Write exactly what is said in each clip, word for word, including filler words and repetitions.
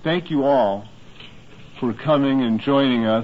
thank you all for coming and joining us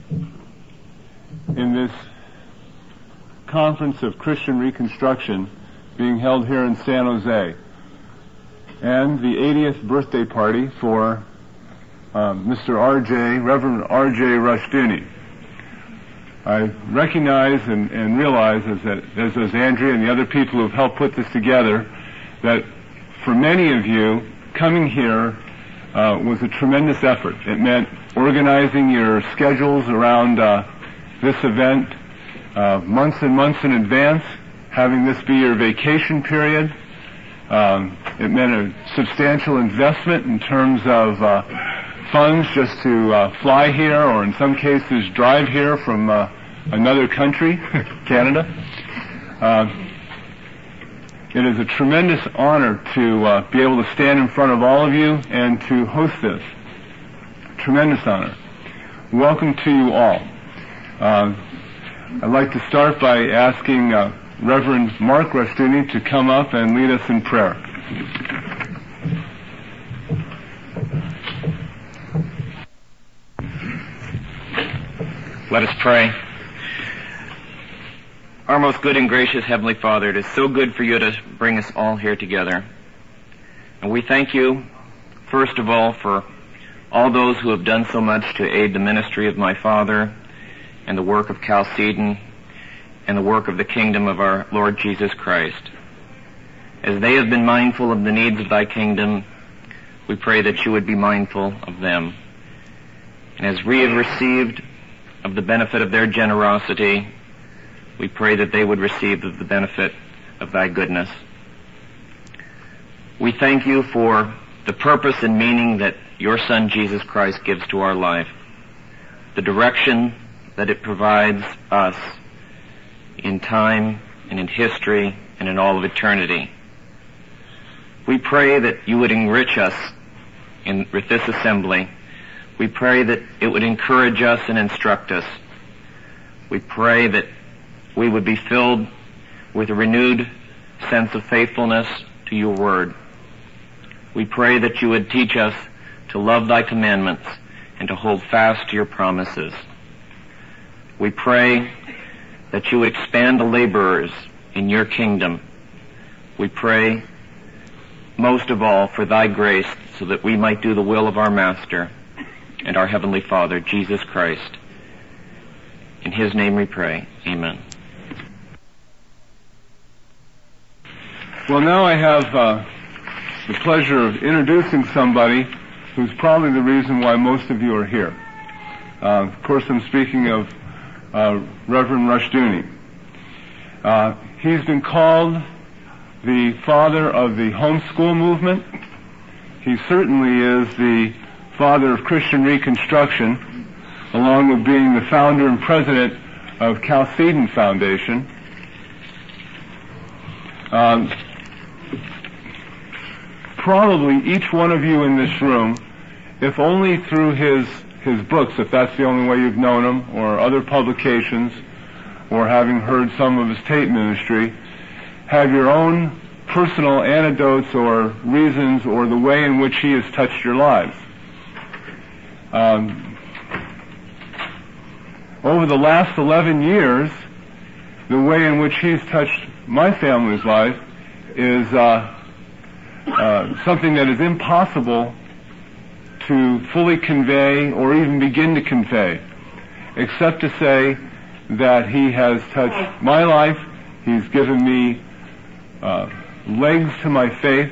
in this Conference of Christian Reconstruction being held here in San Jose, and the eightieth birthday party for um, Mister R J, Reverend R J Rushdoony. I recognize and, and realize, as, that, as does Andrea and the other people who have helped put this together, that for many of you, coming here uh, was a tremendous effort. It meant organizing your schedules around uh, this event uh, months and months in advance, having this be your vacation period. Um, it meant a substantial investment in terms of uh, funds just to uh, fly here, or in some cases drive here from uh, another country, Canada. Uh, it is a tremendous honor to uh, be able to stand in front of all of you and to host this. Tremendous honor. Welcome to you all. Uh, I'd like to start by asking uh, Reverend Mark Rushdoony to come up and lead us in prayer. Let us pray. Our most good and gracious Heavenly Father, it is so good for you to bring us all here together. And we thank you, first of all, for all those who have done so much to aid the ministry of my Father and the work of Chalcedon and the work of the kingdom of our Lord Jesus Christ. As they have been mindful of the needs of thy kingdom, we pray that you would be mindful of them. And as we have received of the benefit of their generosity, we pray that they would receive of the benefit of thy goodness. We thank you for the purpose and meaning that your Son Jesus Christ gives to our life, the direction that it provides us in time and in history and in all of eternity. We pray that you would enrich us in, with this assembly. We pray that it would encourage us and instruct us. We pray that we would be filled with a renewed sense of faithfulness to your word. We pray that you would teach us to love thy commandments and to hold fast to your promises. We pray that you would expand the laborers in your kingdom. We pray most of all for thy grace, so that we might do the will of our Master and our Heavenly Father, Jesus Christ. In his name we pray. Amen. Well, now I have uh, the pleasure of introducing somebody who's probably the reason why most of you are here. Uh, of course, I'm speaking of uh, Reverend Rushdoony. Uh, he's been called the father of the homeschool movement. He certainly is the father of Christian Reconstruction, along with being the founder and president of Chalcedon Foundation. Um, probably each one of you in this room, if only through his his books, if that's the only way you've known him, or other publications, or having heard some of his tape ministry, have your own personal anecdotes or reasons or the way in which he has touched your lives. Um, over the last eleven years, the way in which he's touched my family's life is uh, uh, something that is impossible to fully convey or even begin to convey, except to say that he has touched my life. He's given me uh, legs to my faith.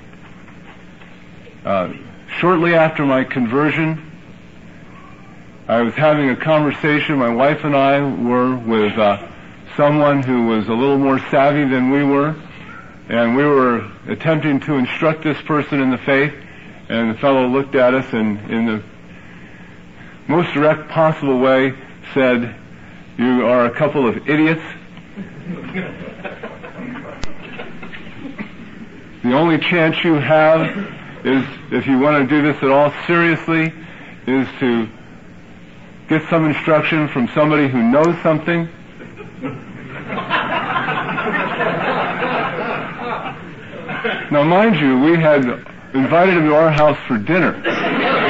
Uh, shortly after my conversion, I was having a conversation, my wife and I were, with uh, someone who was a little more savvy than we were, and we were attempting to instruct this person in the faith, and the fellow looked at us and, in the most direct possible way, said, "You are a couple of idiots. The only chance you have is, if you want to do this at all seriously, is to get some instruction from somebody who knows something." Now, mind you, we had invited him to our house for dinner.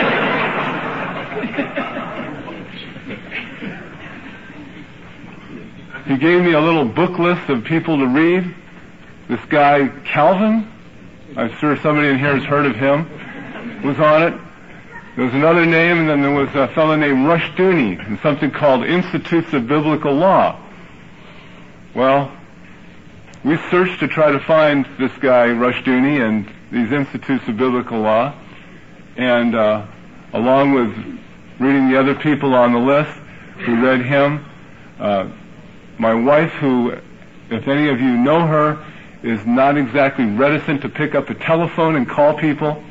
he gave me a little book list of people to read. This guy, Calvin, I'm sure somebody in here has heard of him, was on it. There was another name, and then there was a fellow named Rushdoony, and something called Institutes of Biblical Law. Well, we searched to try to find this guy, Rushdoony, and these Institutes of Biblical Law, and uh, along with reading the other people on the list, we read him. Uh, my wife, who, if any of you know her, is not exactly reticent to pick up a telephone and call people,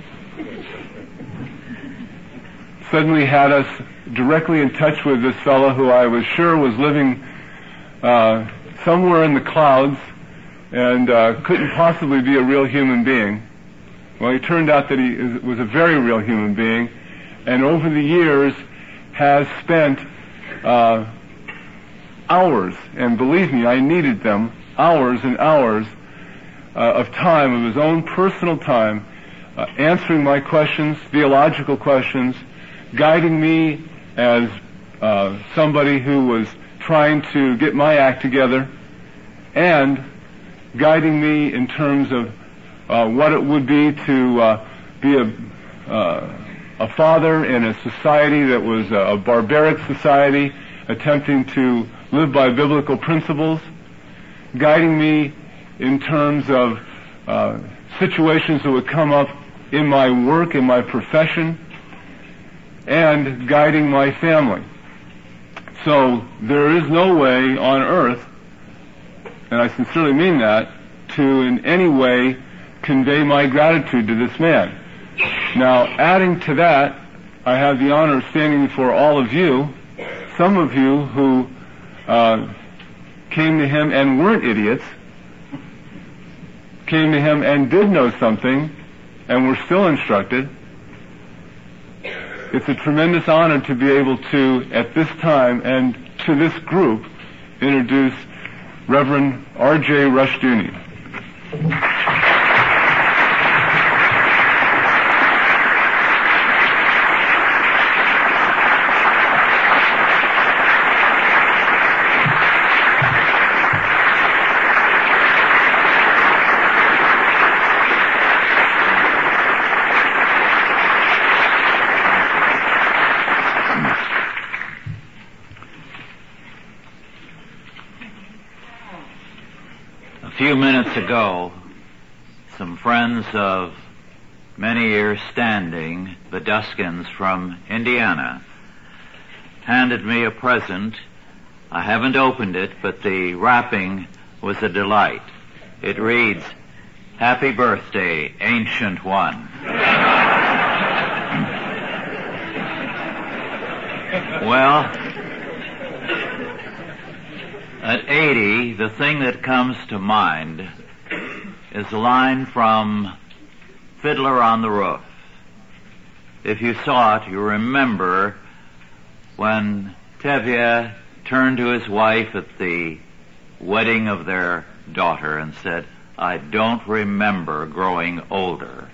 suddenly had us directly in touch with this fellow who I was sure was living uh, somewhere in the clouds and uh, couldn't possibly be a real human being. Well, it turned out that he is, was a very real human being, and over the years has spent uh, hours, and believe me, I needed them, hours and hours uh, of time, of his own personal time, uh, answering my questions, theological questions, guiding me as uh, somebody who was trying to get my act together, and guiding me in terms of uh, what it would be to uh, be a, uh, a father in a society that was a barbaric society, attempting to live by biblical principles, guiding me in terms of uh, situations that would come up in my work, in my profession, and guiding my family. So there is no way on earth, and I sincerely mean that, to in any way convey my gratitude to this man. Now, adding to that, I have the honor of standing before all of you, some of you who uh, came to him and weren't idiots, came to him and did know something, and were still instructed. It's a tremendous honor to be able to, at this time and to this group, introduce Reverend R J Rushdoony. A few minutes ago, some friends of many years standing, the Duskins from Indiana, handed me a present. I haven't opened it, but the wrapping was a delight. It reads, "Happy birthday, Ancient One." Well, at eighty, the thing that comes to mind is a line from Fiddler on the Roof. If you saw it, you remember when Tevye turned to his wife at the wedding of their daughter and said, "I don't remember growing older."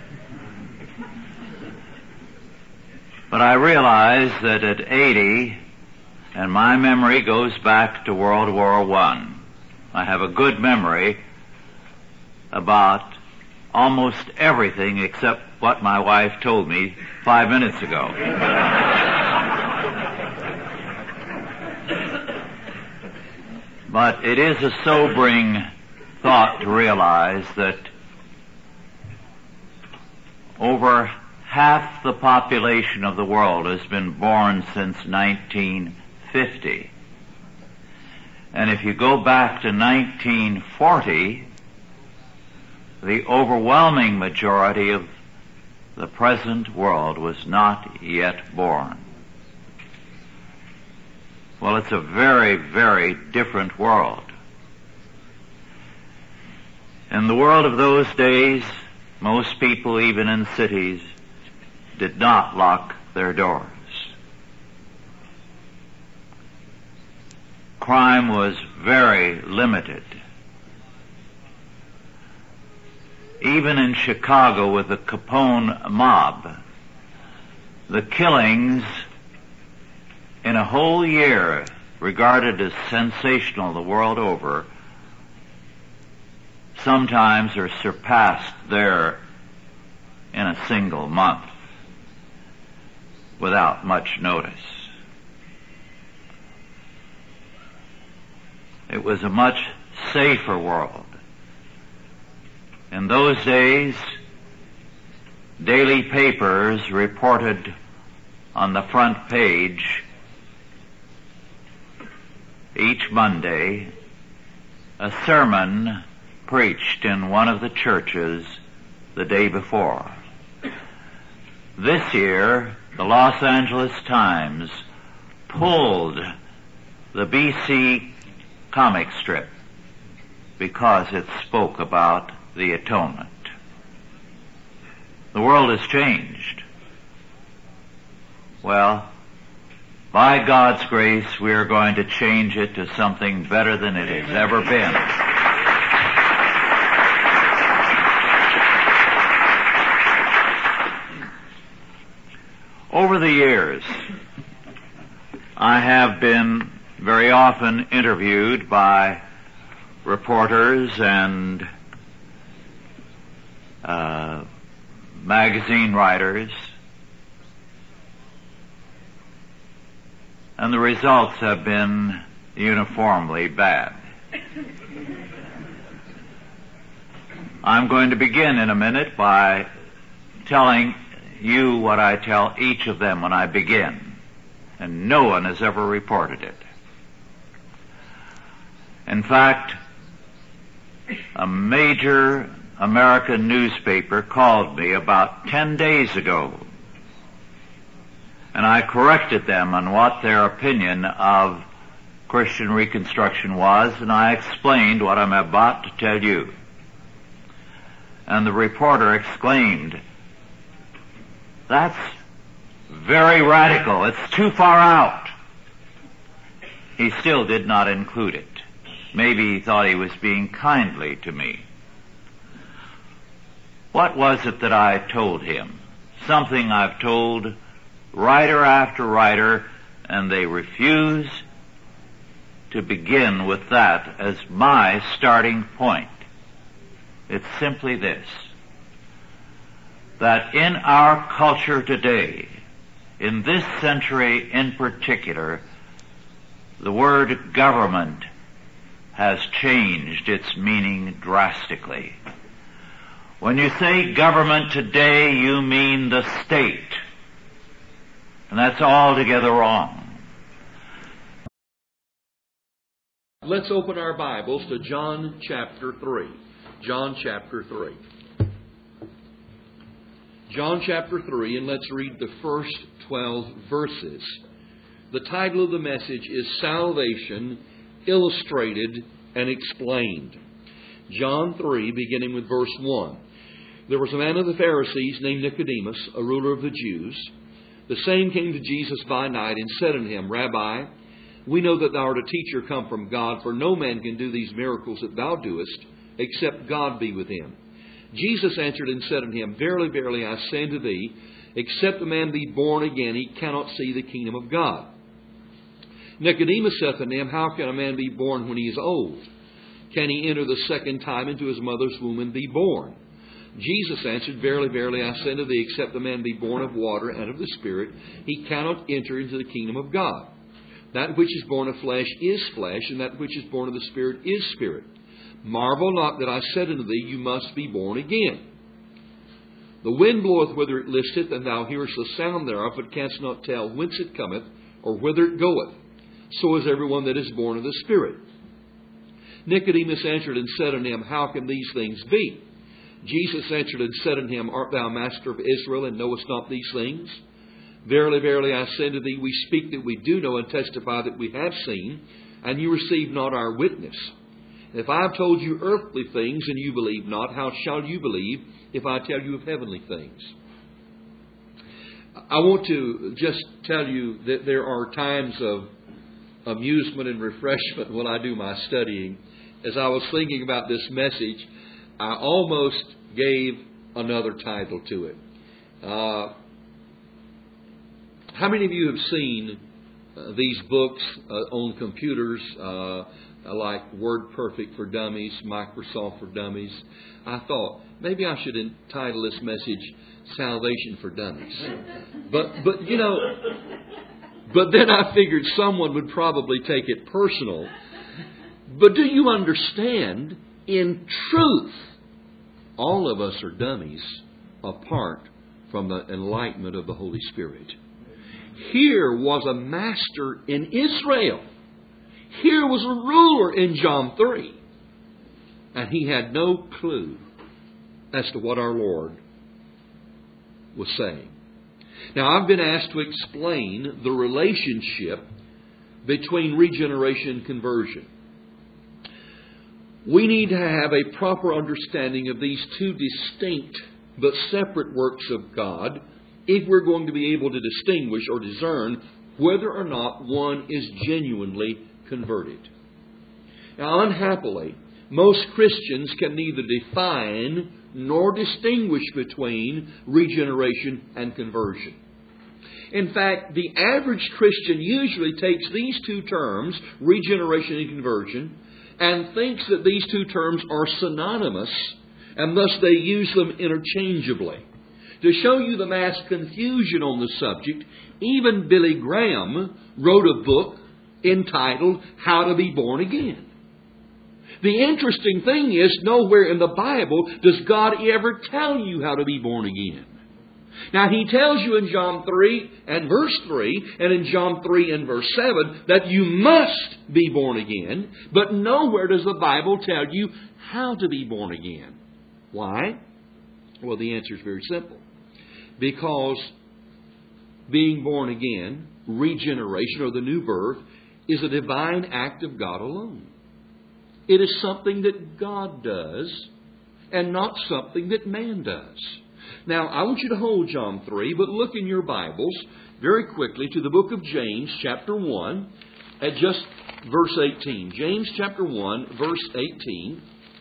But I realize that at eighty, and my memory goes back to World War One. I have a good memory about almost everything except what my wife told me five minutes ago. But it is a sobering thought to realize that over half the population of the world has been born since nineteen fifty. And if you go back to nineteen forty, the overwhelming majority of the present world was not yet born. Well, it's a very, very different world. In the world of those days, most people, even in cities, did not lock their doors. Crime was very limited. Even in Chicago with the Capone mob, the killings in a whole year regarded as sensational the world over, sometimes are surpassed there in a single month without much notice. It was a much safer world. In those days, daily papers reported on the front page each Monday a sermon preached in one of the churches the day before. This year, the Los Angeles Times pulled the B C comic strip because it spoke about the atonement. The world has changed. Well, by God's grace, we are going to change it to something better than it has ever been. Over the years, I have been very often interviewed by reporters and uh, magazine writers, and the results have been uniformly bad. I'm going to begin in a minute by telling you what I tell each of them when I begin, and no one has ever reported it. In fact, a major American newspaper called me about ten days ago, and I corrected them on what their opinion of Christian Reconstruction was, and I explained what I'm about to tell you. And the reporter exclaimed, "That's very radical. It's too far out." He still did not include it. Maybe he thought he was being kindly to me. What was it that I told him? Something I've told writer after writer, and they refuse to begin with that as my starting point. It's simply this: that in our culture today, in this century in particular, the word government has changed its meaning drastically. When you say government today, you mean the state. And that's altogether wrong. Let's open our Bibles to John chapter three. John chapter three. John chapter three, and let's read the first twelve verses. The title of the message is Salvation Illustrated and Explained. John three, beginning with verse one. There was a man of the Pharisees named Nicodemus, a ruler of the Jews. The same came to Jesus by night and said unto him, Rabbi, we know that thou art a teacher come from God, for no man can do these miracles that thou doest, except God be with him. Jesus answered and said unto him, Verily, verily, I say unto thee, except a man be born again, he cannot see the kingdom of God. Nicodemus saith unto him, How can a man be born when he is old? Can he enter the second time into his mother's womb and be born? Jesus answered, Verily, verily, I say unto thee, except a man be born of water and of the Spirit, he cannot enter into the kingdom of God. That which is born of flesh is flesh, and that which is born of the Spirit is spirit. Marvel not that I said unto thee, You must be born again. The wind bloweth whither it listeth, and thou hearest the sound thereof, but canst not tell whence it cometh, or whither it goeth. So is everyone that is born of the Spirit. Nicodemus answered and said unto him, How can these things be? Jesus answered and said unto him, Art thou master of Israel, and knowest not these things? Verily, verily, I say unto thee, we speak that we do know, and testify that we have seen, and you receive not our witness. If I have told you earthly things, and you believe not, how shall you believe if I tell you of heavenly things? I want to just tell you that there are times of amusement and refreshment when I do my studying. As I was thinking about this message, I almost gave another title to it. Uh, how many of you have seen uh, these books uh, on computers, uh, like WordPerfect for Dummies, Microsoft for Dummies, I thought maybe I should entitle this message Salvation for Dummies. But, but you know, but then I figured someone would probably take it personal. But do you understand, in truth, all of us are dummies apart from the enlightenment of the Holy Spirit. Here was a master in Israel. Here was a ruler in John three. And he had no clue as to what our Lord was saying. Now, I've been asked to explain the relationship between regeneration and conversion. We need to have a proper understanding of these two distinct but separate works of God if we're going to be able to distinguish or discern whether or not one is genuinely converted. Now, unhappily, most Christians can neither define nor distinguish between regeneration and conversion. In fact, the average Christian usually takes these two terms, regeneration and conversion, and thinks that these two terms are synonymous, and thus they use them interchangeably. To show you the mass confusion on the subject, even Billy Graham wrote a book entitled How to Be Born Again. The interesting thing is, nowhere in the Bible does God ever tell you how to be born again. Now, He tells you in John three and verse three, and in John three and verse seven, that you must be born again, but nowhere does the Bible tell you how to be born again. Why? Well, the answer is very simple. Because being born again, regeneration or the new birth, is a divine act of God alone. It is something that God does and not something that man does. Now, I want you to hold John three, but look in your Bibles very quickly to the book of James, chapter one, at just verse eighteen. James, chapter one, verse eighteen.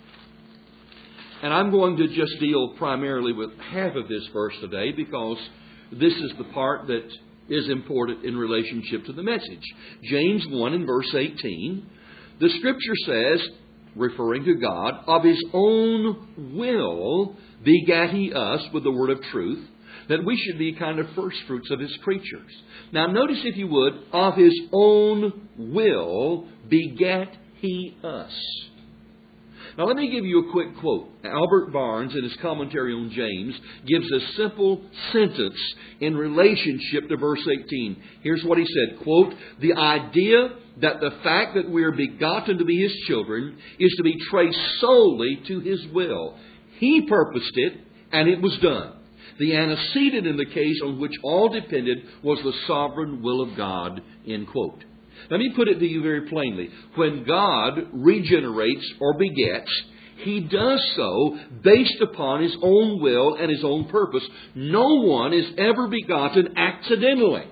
And I'm going to just deal primarily with half of this verse today because this is the part that is important in relationship to the message. James one and verse eighteen. The Scripture says, referring to God, of His own will begat He us with the word of truth, that we should be kind of first fruits of His creatures. Now notice, if you would, of His own will begat He us. Now let me give you a quick quote. Albert Barnes, in his commentary on James, gives a simple sentence in relationship to verse eighteen. Here's what he said, quote, "The idea that the fact that we are begotten to be His children is to be traced solely to His will. He purposed it, and it was done. The antecedent in the case on which all depended was the sovereign will of God," end quote. Let me put it to you very plainly. When God regenerates or begets, He does so based upon His own will and His own purpose. No one is ever begotten accidentally.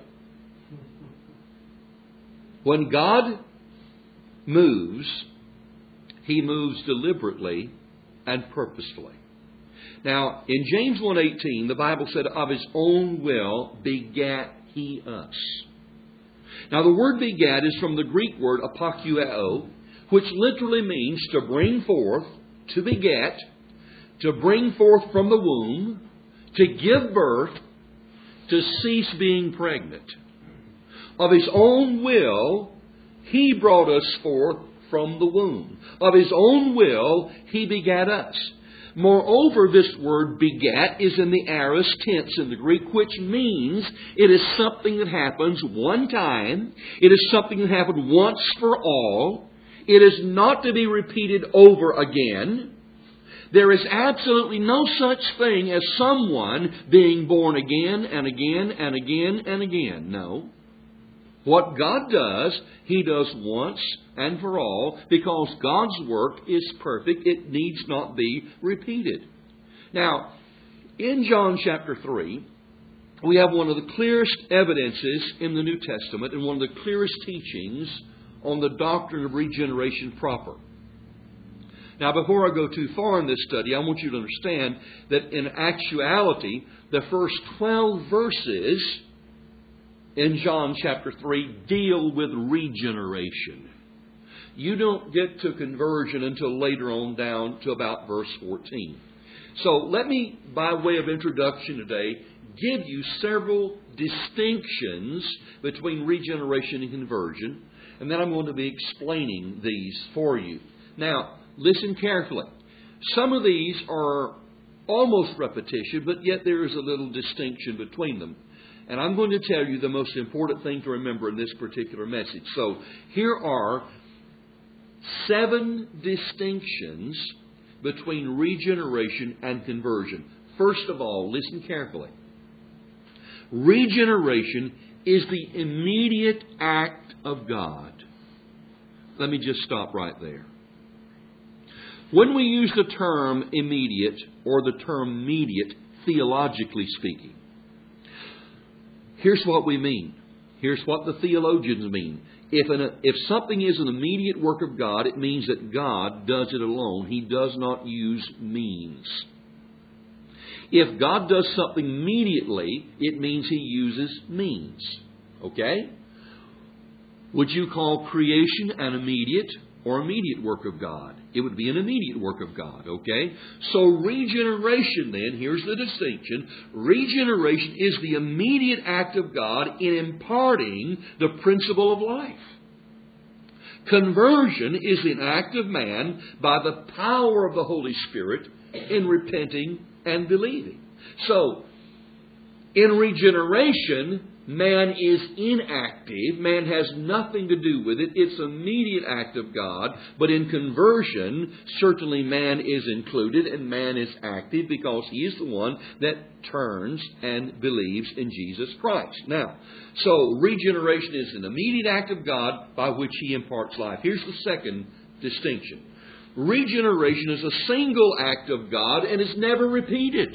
When God moves, He moves deliberately and purposefully. Now, in James one eighteen, the Bible said, of His own will begat He us. Now, the word begat is from the Greek word apokueo, which literally means to bring forth, to beget, to bring forth from the womb, to give birth, to cease being pregnant. Of His own will, He brought us forth from the womb. Of His own will, He begat us. Moreover, this word begat is in the aorist tense in the Greek, which means it is something that happens one time. It is something that happened once for all. It is not to be repeated over again. There is absolutely no such thing as someone being born again and again and again and again. No. What God does, He does once and for all, because God's work is perfect. It needs not be repeated. Now, in John chapter three, we have one of the clearest evidences in the New Testament and one of the clearest teachings on the doctrine of regeneration proper. Now, before I go too far in this study, I want you to understand that in actuality, the first twelve verses in John chapter three deal with regeneration. You don't get to conversion until later on down to about verse fourteen. So let me, by way of introduction today, give you several distinctions between regeneration and conversion, and then I'm going to be explaining these for you. Now, listen carefully. Some of these are almost repetition, but yet there is a little distinction between them. And I'm going to tell you the most important thing to remember in this particular message. So here are seven distinctions between regeneration and conversion. First of all, listen carefully. Regeneration is the immediate act of God. Let me just stop right there. When we use the term immediate or the term mediate, theologically speaking, here's what we mean. Here's what the theologians mean. If, an, if something is an immediate work of God, it means that God does it alone. He does not use means. If God does something immediately, it means He uses means. Okay? Would you call creation an immediate or immediate work of God? It would be an immediate work of God. Okay? So regeneration then, here's the distinction. Regeneration is the immediate act of God in imparting the principle of life. Conversion is an act of man by the power of the Holy Spirit in repenting and believing. So, in regeneration, man is inactive. Man has nothing to do with it. It's an immediate act of God. But in conversion, certainly man is included and man is active because he is the one that turns and believes in Jesus Christ. Now, so regeneration is an immediate act of God by which He imparts life. Here's the second distinction. Regeneration is a single act of God and is never repeated.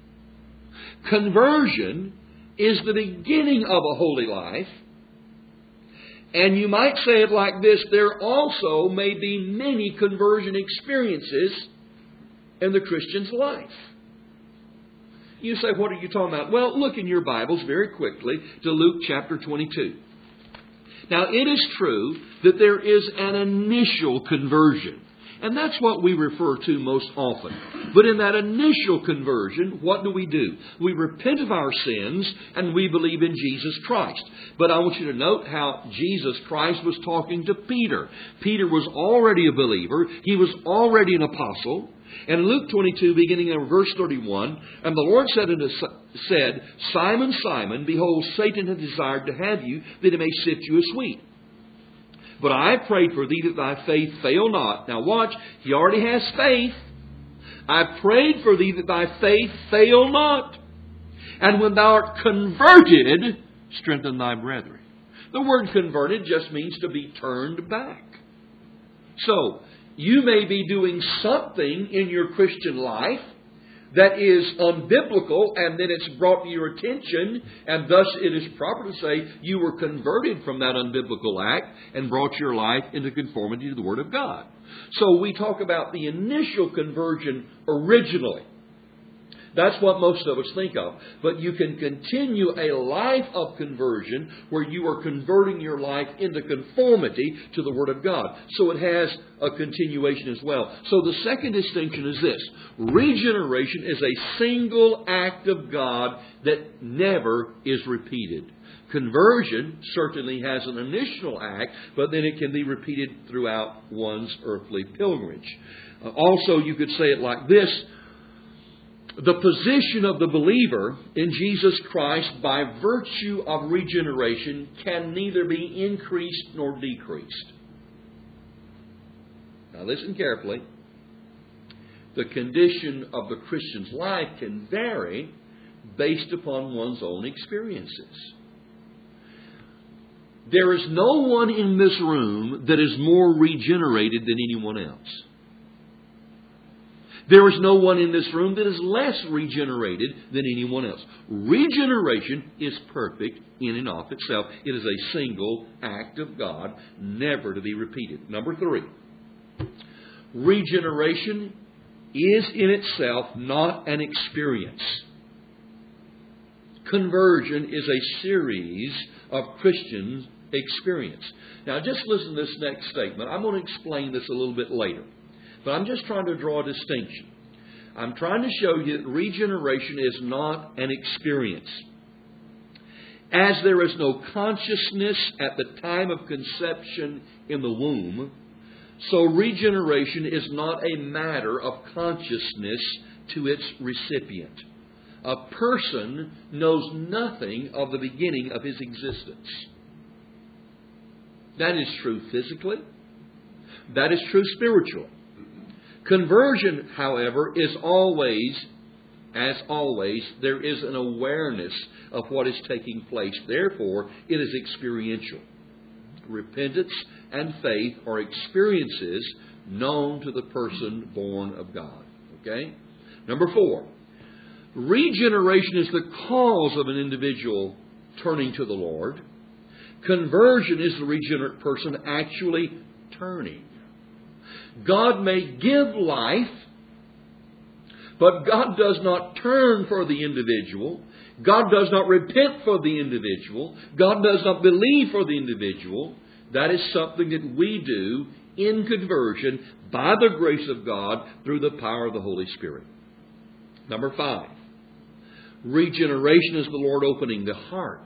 Conversion is the beginning of a holy life. And you might say it like this: there also may be many conversion experiences in the Christian's life. You say, what are you talking about? Well, look in your Bibles very quickly to Luke chapter twenty-two. Now, it is true that there is an initial conversion. And that's what we refer to most often. But in that initial conversion, what do we do? We repent of our sins and we believe in Jesus Christ. But I want you to note how Jesus Christ was talking to Peter. Peter was already a believer. He was already an apostle. And in Luke twenty-two, beginning in verse thirty-one, and the Lord said unto said, Simon, Simon, behold, Satan hath desired to have you, that he may sift you as wheat. But I prayed for thee that thy faith fail not. Now watch, he already has faith. I prayed for thee that thy faith fail not. And when thou art converted, strengthen thy brethren. The word converted just means to be turned back. So, you may be doing something in your Christian life that is unbiblical, and then it's brought to your attention, and thus it is proper to say you were converted from that unbiblical act and brought your life into conformity to the Word of God. So we talk about the initial conversion originally. That's what most of us think of. But you can continue a life of conversion where you are converting your life into conformity to the Word of God. So it has a continuation as well. So the second distinction is this. Regeneration is a single act of God that never is repeated. Conversion certainly has an initial act, but then it can be repeated throughout one's earthly pilgrimage. Uh, also, you could say it like this. The position of the believer in Jesus Christ by virtue of regeneration can neither be increased nor decreased. Now listen carefully. The condition of the Christian's life can vary based upon one's own experiences. There is no one in this room that is more regenerated than anyone else. There is no one in this room that is less regenerated than anyone else. Regeneration is perfect in and of itself. It is a single act of God, never to be repeated. Number three, regeneration is in itself not an experience. conversion is a series of Christian experience. Now, just listen to this next statement. I'm going to explain this a little bit later. But I'm just trying to draw a distinction. I'm trying to show you that regeneration is not an experience. As there is no consciousness at the time of conception in the womb, so regeneration is not a matter of consciousness to its recipient. A person knows nothing of the beginning of his existence. That is true physically. That is true spiritually. Conversion, however, is always, as always, there is an awareness of what is taking place. Therefore, it is experiential. Repentance and faith are experiences known to the person born of God. Okay? Number four, regeneration is the cause of an individual turning to the Lord. Conversion is the regenerate person actually turning. God may give life, but God does not turn for the individual. God does not repent for the individual. God does not believe for the individual. That is something that we do in conversion by the grace of God through the power of the Holy Spirit. Number five, regeneration is the Lord opening the heart.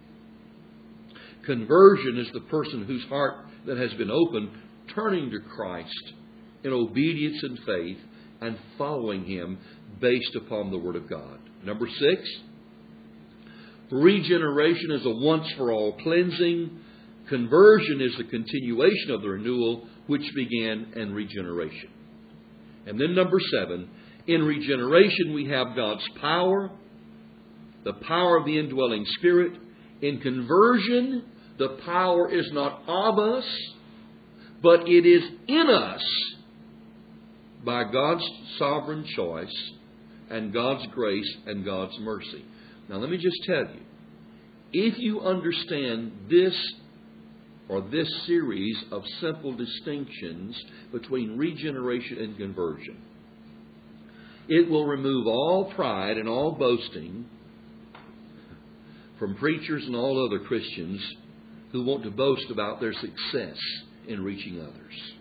Conversion is the person whose heart that has been opened turning to Christ in obedience and faith and following Him based upon the Word of God. Number six, regeneration is a once-for-all cleansing. Conversion is the continuation of the renewal which began in regeneration. And then number seven, in regeneration we have God's power, the power of the indwelling Spirit. In conversion, the power is not of us, but it is in us by God's sovereign choice and God's grace and God's mercy. Now let me just tell you, if you understand this or this series of simple distinctions between regeneration and conversion, it will remove all pride and all boasting from preachers and all other Christians who want to boast about their success in reaching others.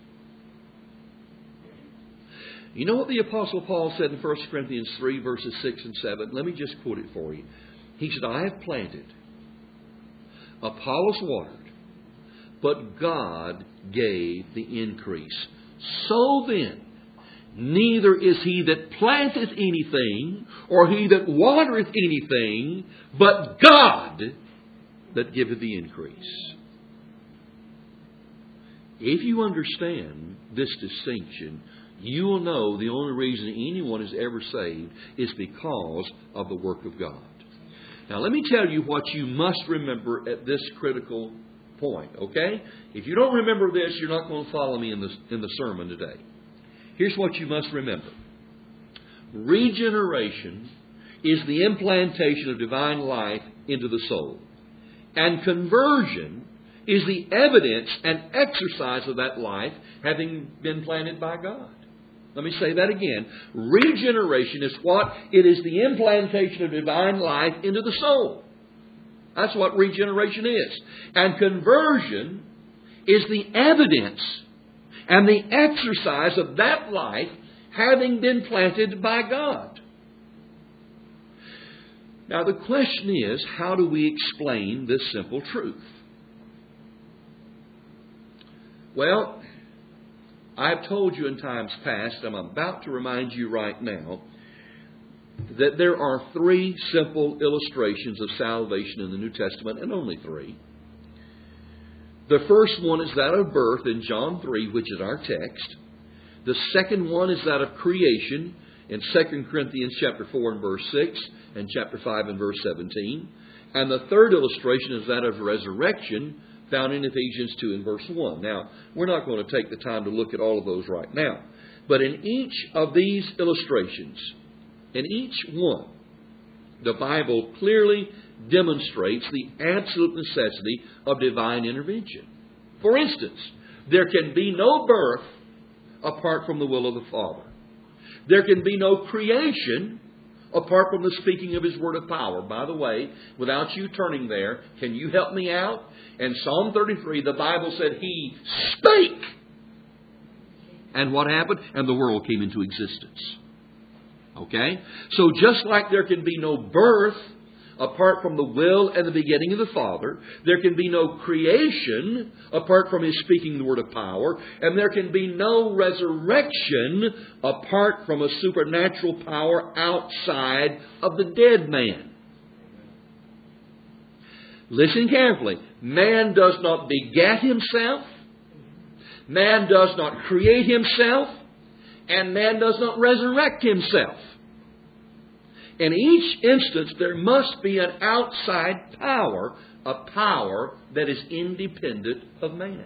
You know what the Apostle Paul said in First Corinthians three, verses six and seven? Let me just quote it for you. He said, I have planted, Apollos watered, but God gave the increase. So then, neither is he that planteth anything, or he that watereth anything, but God that giveth the increase. If you understand this distinction, you will know the only reason anyone is ever saved is because of the work of God. Now let me tell you what you must remember at this critical point, okay? If you don't remember this, you're not going to follow me in the, in the sermon today. Here's what you must remember. Regeneration is the implantation of divine life into the soul. And conversion is the evidence and exercise of that life having been planted by God. Let me say that again. Regeneration is what? It is the implantation of divine life into the soul. That's what regeneration is. And conversion is the evidence and the exercise of that life having been planted by God. Now the question is, how do we explain this simple truth? Well, I've told you in times past, I'm about to remind you right now, that there are three simple illustrations of salvation in the New Testament, and only three. The first one is that of birth in John three, which is our text. The second one is that of creation in Second Corinthians chapter four and verse six and chapter five and verse seventeen. And the third illustration is that of resurrection found in Ephesians two and verse one. Now, we're not going to take the time to look at all of those right now. But in each of these illustrations, in each one, the Bible clearly demonstrates the absolute necessity of divine intervention. For instance, there can be no birth apart from the will of the Father. There can be no creation apart from the speaking of His word of power. By the way, without you turning there, can you help me out? In Psalm thirty-three, the Bible said He spake. And what happened? And the world came into existence. Okay? So just like there can be no birth apart from the will and the beginning of the Father, there can be no creation apart from His speaking the word of power, and there can be no resurrection apart from a supernatural power outside of the dead man. Listen carefully. Man does not beget himself. Man does not create himself. And man does not resurrect himself. In each instance, there must be an outside power, a power that is independent of man.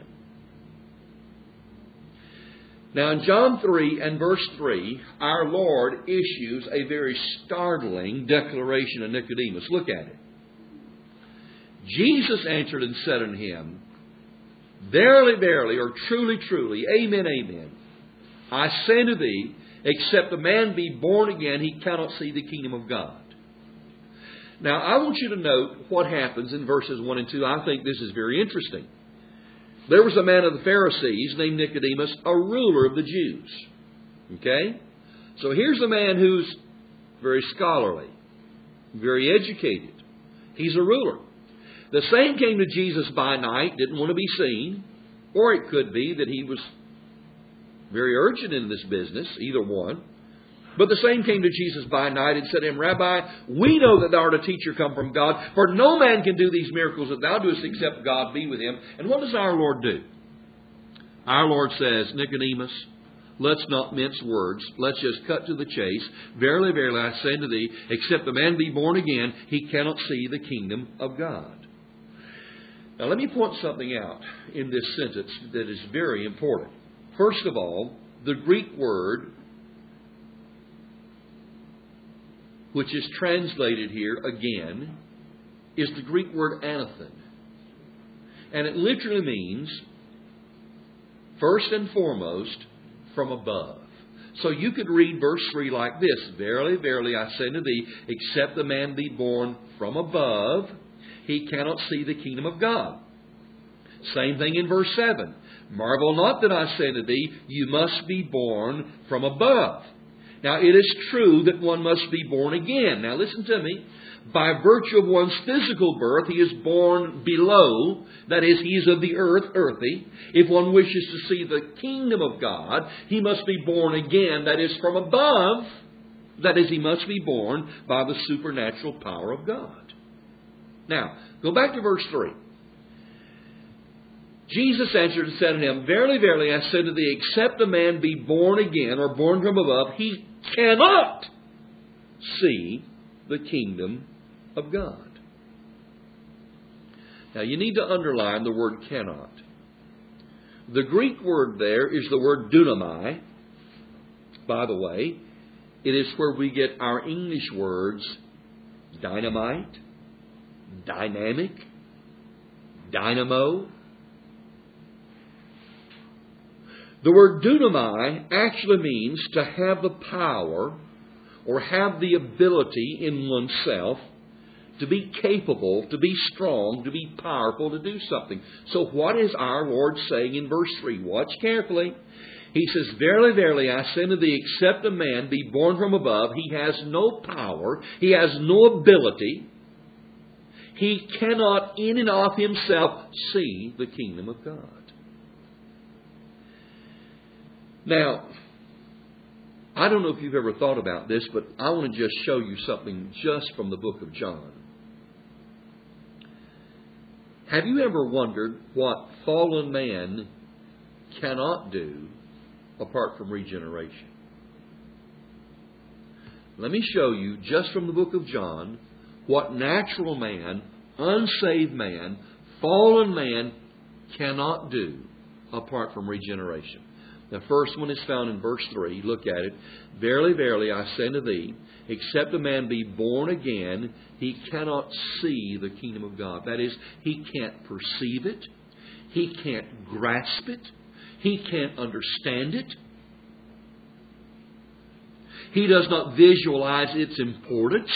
Now in John three and verse three, our Lord issues a very startling declaration to Nicodemus. Look at it. Jesus answered and said unto him, Verily, verily, or truly, truly, amen, amen, I say unto thee, except a man be born again, he cannot see the kingdom of God. Now, I want you to note what happens in verses one and two. I think this is very interesting. There was a man of the Pharisees named Nicodemus, a ruler of the Jews. Okay? So here's a man who's very scholarly, very educated. He's a ruler. The same came to Jesus by night, didn't want to be seen, or it could be that he was very urgent in this business, either one. But the same came to Jesus by night and said to him, Rabbi, we know that thou art a teacher come from God, for no man can do these miracles that thou doest except God be with him. And what does our Lord do? Our Lord says, Nicodemus, let's not mince words. Let's just cut to the chase. Verily, verily, I say unto thee, except a man be born again, he cannot see the kingdom of God. Now let me point something out in this sentence that is very important. First of all, the Greek word, which is translated here again, is the Greek word anathen. And it literally means, first and foremost, from above. So you could read verse three like this, Verily, verily, I say unto thee, except the man be born from above, he cannot see the kingdom of God. Same thing in verse seven. Marvel not that I say unto thee, you must be born from above. Now it is true that one must be born again. Now listen to me. By virtue of one's physical birth, he is born below. That is, he is of the earth, earthy. If one wishes to see the kingdom of God, he must be born again. That is, from above. That is, he must be born by the supernatural power of God. Now, go back to verse three. Jesus answered and said unto him, Verily, verily, I say unto thee, except a man be born again, or born from above, he cannot see the kingdom of God. Now, you need to underline the word cannot. The Greek word there is the word dunamai. By the way, it is where we get our English words dynamite, dynamic, dynamo. The word dunamai actually means to have the power or have the ability in oneself to be capable, to be strong, to be powerful, to do something. So what is our Lord saying in verse three? Watch carefully. He says, Verily, verily, I say unto thee, except a man be born from above, he has no power, he has no ability, he cannot in and of himself see the kingdom of God. Now, I don't know if you've ever thought about this, but I want to just show you something just from the book of John. Have you ever wondered what fallen man cannot do apart from regeneration? Let me show you just from the book of John what natural man, unsaved man, fallen man cannot do apart from regeneration. The first one is found in verse three. Look at it. Verily, verily, I say unto thee, except a man be born again, he cannot see the kingdom of God. That is, he can't perceive it. He can't grasp it. He can't understand it. He does not visualize its importance.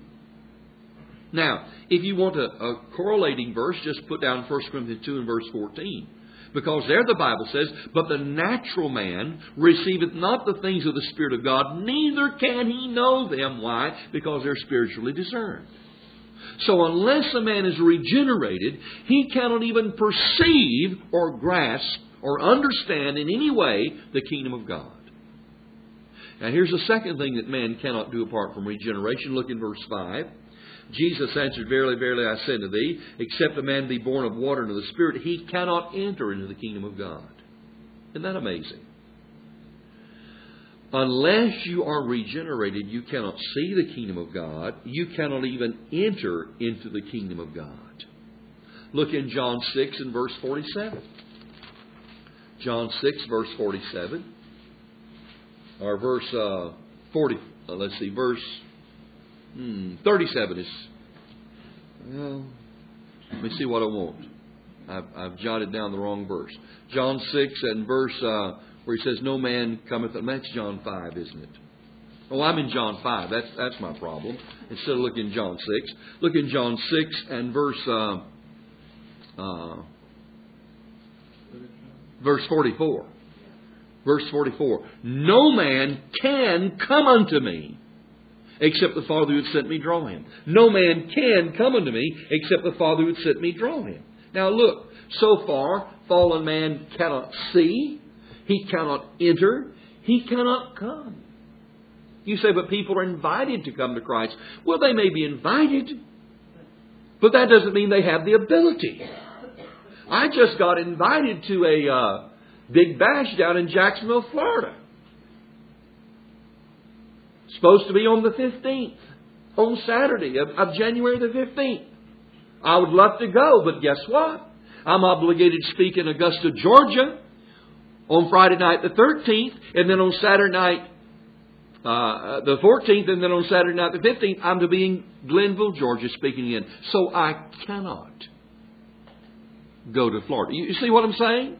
Now, if you want a, a correlating verse, just put down First Corinthians two and verse fourteen. Because there the Bible says, "But the natural man receiveth not the things of the Spirit of God, neither can he know them." Why? Because they're spiritually discerned. So unless a man is regenerated, he cannot even perceive or grasp or understand in any way the kingdom of God. Now here's the second thing that man cannot do apart from regeneration. Look in verse five. Jesus answered, "Verily, verily, I say unto thee, except a man be born of water and of the Spirit, he cannot enter into the kingdom of God." Isn't that amazing? Unless you are regenerated, you cannot see the kingdom of God. You cannot even enter into the kingdom of God. Look in John six and verse forty-seven. John six, verse forty-seven. Or verse uh, forty. Uh, let's see, verse hmm, thirty-seven is. Well, let me see what I want. I've, I've jotted down the wrong verse. John six and verse uh, where he says, "No man cometh." That's John five, isn't it? Oh, I'm in John five. That's that's my problem. Instead of looking in John six, look in John six and verse uh, uh, verse forty-four. Verse forty-four. "No man can come unto me, except the Father who had sent me draw him." No man can come unto me, except the Father who had sent me draw him. Now look, so far, fallen man cannot see, he cannot enter, he cannot come. You say, but people are invited to come to Christ. Well, they may be invited, but that doesn't mean they have the ability. I just got invited to a uh, big bash down in Jacksonville, Florida. Supposed to be on the fifteenth, on Saturday of, of January the fifteenth. I would love to go, but guess what? I'm obligated to speak in Augusta, Georgia on Friday night the thirteenth, and then on Saturday night uh, the fourteenth, and then on Saturday night the fifteenth, I'm to be in Glenville, Georgia speaking again. So I cannot go to Florida. You, you see what I'm saying?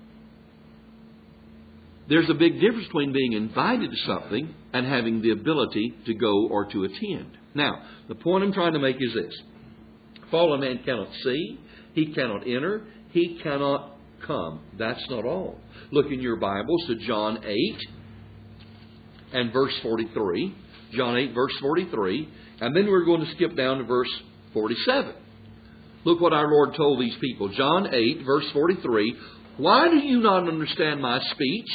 There's a big difference between being invited to something and having the ability to go or to attend. Now, the point I'm trying to make is this. Fallen man cannot see, he cannot enter, he cannot come. That's not all. Look in your Bibles to John eight and verse forty-three. John eight, verse forty-three. And then we're going to skip down to verse forty-seven. Look what our Lord told these people. John eight, verse forty-three. "Why do you not understand my speech?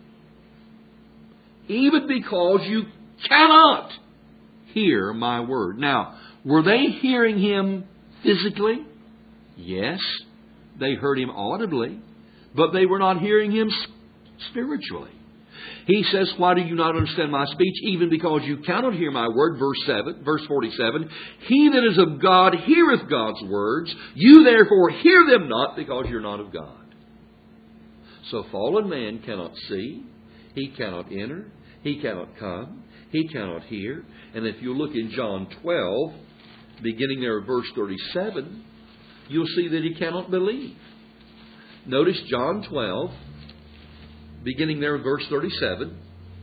Even because you cannot hear my word." Now, were they hearing him physically? Yes. They heard him audibly, but they were not hearing him spiritually. He says, "Why do you not understand my speech? Even because you cannot hear my word." Verse seven, verse forty-seven. "He that is of God heareth God's words. You therefore hear them not, because you're not of God." So fallen man cannot see, he cannot enter, he cannot come, he cannot hear. And if you look in John twelve, beginning there at verse thirty-seven, you'll see that he cannot believe. Notice John twelve, beginning there at verse thirty-seven.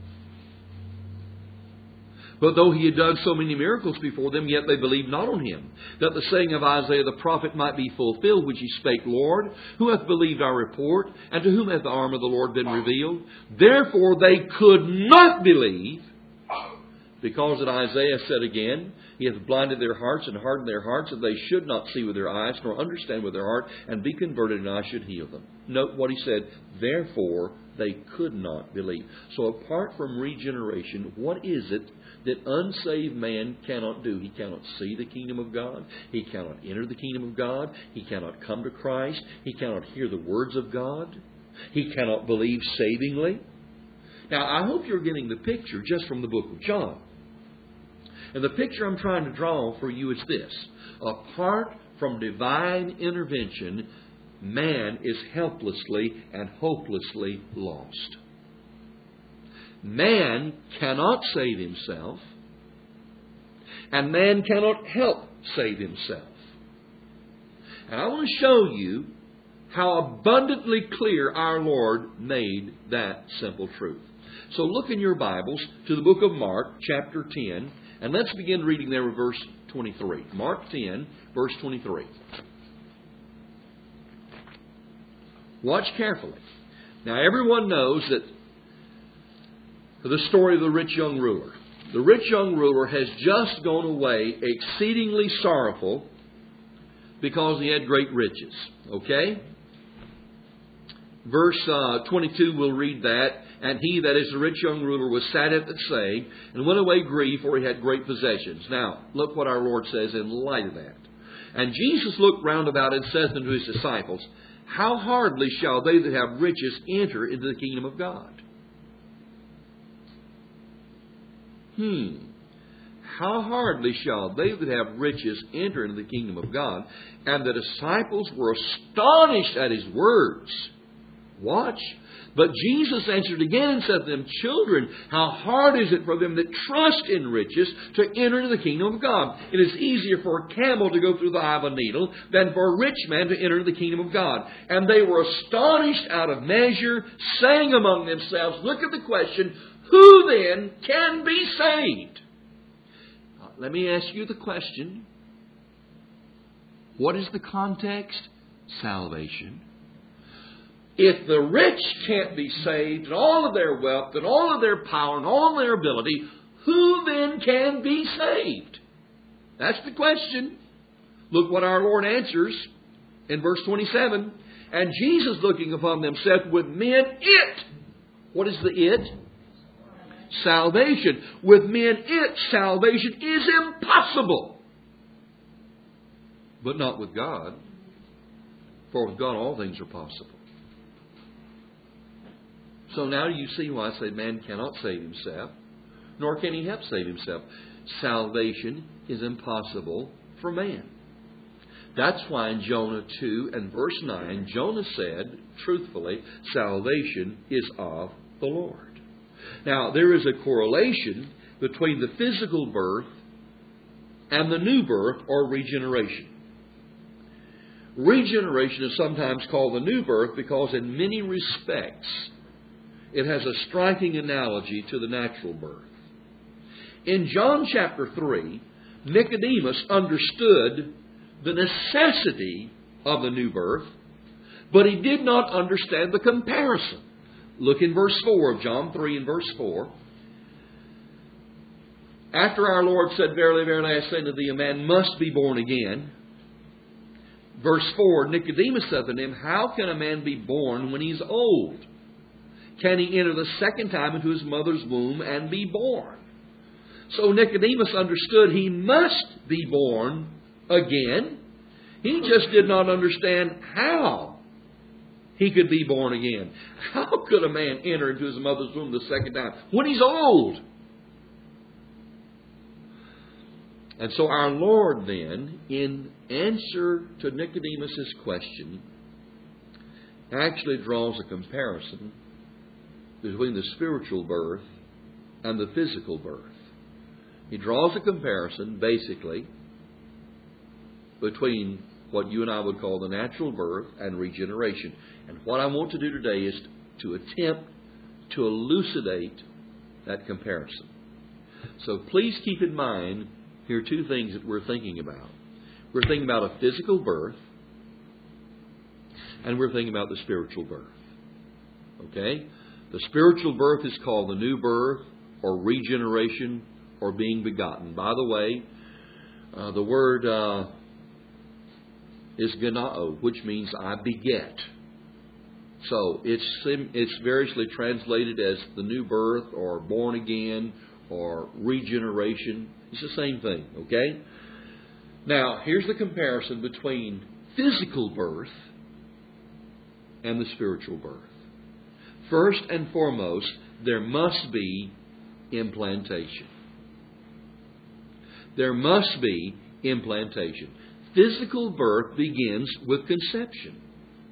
"But though he had done so many miracles before them, yet they believed not on him, that the saying of Isaiah the prophet might be fulfilled, which he spake, Lord, who hath believed our report, and to whom hath the arm of the Lord been revealed? Therefore they could not believe, because that Isaiah said again, He hath blinded their hearts and hardened their hearts, that they should not see with their eyes, nor understand with their heart, and be converted, and I should heal them." Note what he said, therefore they could not believe. So apart from regeneration, what is it that unsaved man cannot do? He cannot see the kingdom of God. He cannot enter the kingdom of God. He cannot come to Christ. He cannot hear the words of God. He cannot believe savingly. Now, I hope you're getting the picture just from the book of John. And the picture I'm trying to draw for you is this. Apart from divine intervention, man is helplessly and hopelessly lost. Man cannot save himself, and man cannot help save himself. And I want to show you How abundantly clear our Lord made that simple truth. So look in your Bibles to the book of Mark, chapter ten, and let's begin reading there with verse twenty-three. Mark ten, verse twenty-three. Watch carefully. Now everyone knows that the story of the rich young ruler. The rich young ruler has just gone away exceedingly sorrowful because he had great riches. Okay? Verse uh, twenty-two, we'll read that. And he, that is the rich young ruler, was sad at the saying, and went away grieved, for he had great possessions. Now, look what our Lord says in light of that. And Jesus looked round about and says unto his disciples, How hardly shall they that have riches enter into the kingdom of God? Hmm. How hardly shall they that have riches enter into the kingdom of God? And the disciples were astonished at his words. Watch. But Jesus answered again and said to them, Children, how hard is it for them that trust in riches to enter into the kingdom of God? It is easier for a camel to go through the eye of a needle than for a rich man to enter into the kingdom of God. And they were astonished out of measure, saying among themselves, Look at the question, who then can be saved? Now, let me ask you the question. What is the context? Salvation. If the rich can't be saved, and all of their wealth, and all of their power, and all of their ability, who then can be saved? That's the question. Look what our Lord answers in verse twenty-seven. And Jesus, looking upon them, said, With men it. What is the it? Salvation. With men it, salvation is impossible. But not with God. For with God all things are possible. So now you see why I say man cannot save himself, nor can he help save himself. Salvation is impossible for man. That's why in Jonah two and verse nine, Jonah said, truthfully, salvation is of the Lord. Now, there is a correlation between the physical birth and the new birth or regeneration. Regeneration is sometimes called the new birth because in many respects it has a striking analogy to the natural birth. In John chapter three, Nicodemus understood the necessity of the new birth, but he did not understand the comparison. Look in verse four of John three and verse four. After our Lord said, Verily, verily, I say unto thee, a man must be born again. Verse four, Nicodemus said to him, How can a man be born when he's old? Can he enter the second time into his mother's womb and be born? So Nicodemus understood he must be born again. He just did not understand how he could be born again. How could a man enter into his mother's womb the second time when he's old? And so our Lord then, in answer to Nicodemus' question, actually draws a comparison between the spiritual birth and the physical birth. He draws a comparison, basically, between what you and I would call the natural birth and regeneration. And what I want to do today is to attempt to elucidate that comparison. So please keep in mind, here are two things that we're thinking about. We're thinking about a physical birth, and we're thinking about the spiritual birth. Okay? The spiritual birth is called the new birth, or regeneration, or being begotten. By the way, uh, the word uh, is genao, which means I beget. So it's it's variously translated as the new birth, or born again, or regeneration. It's the same thing, okay? Now, here's the comparison between physical birth and the spiritual birth. First and foremost, there must be implantation. There must be implantation. Physical birth begins with conception.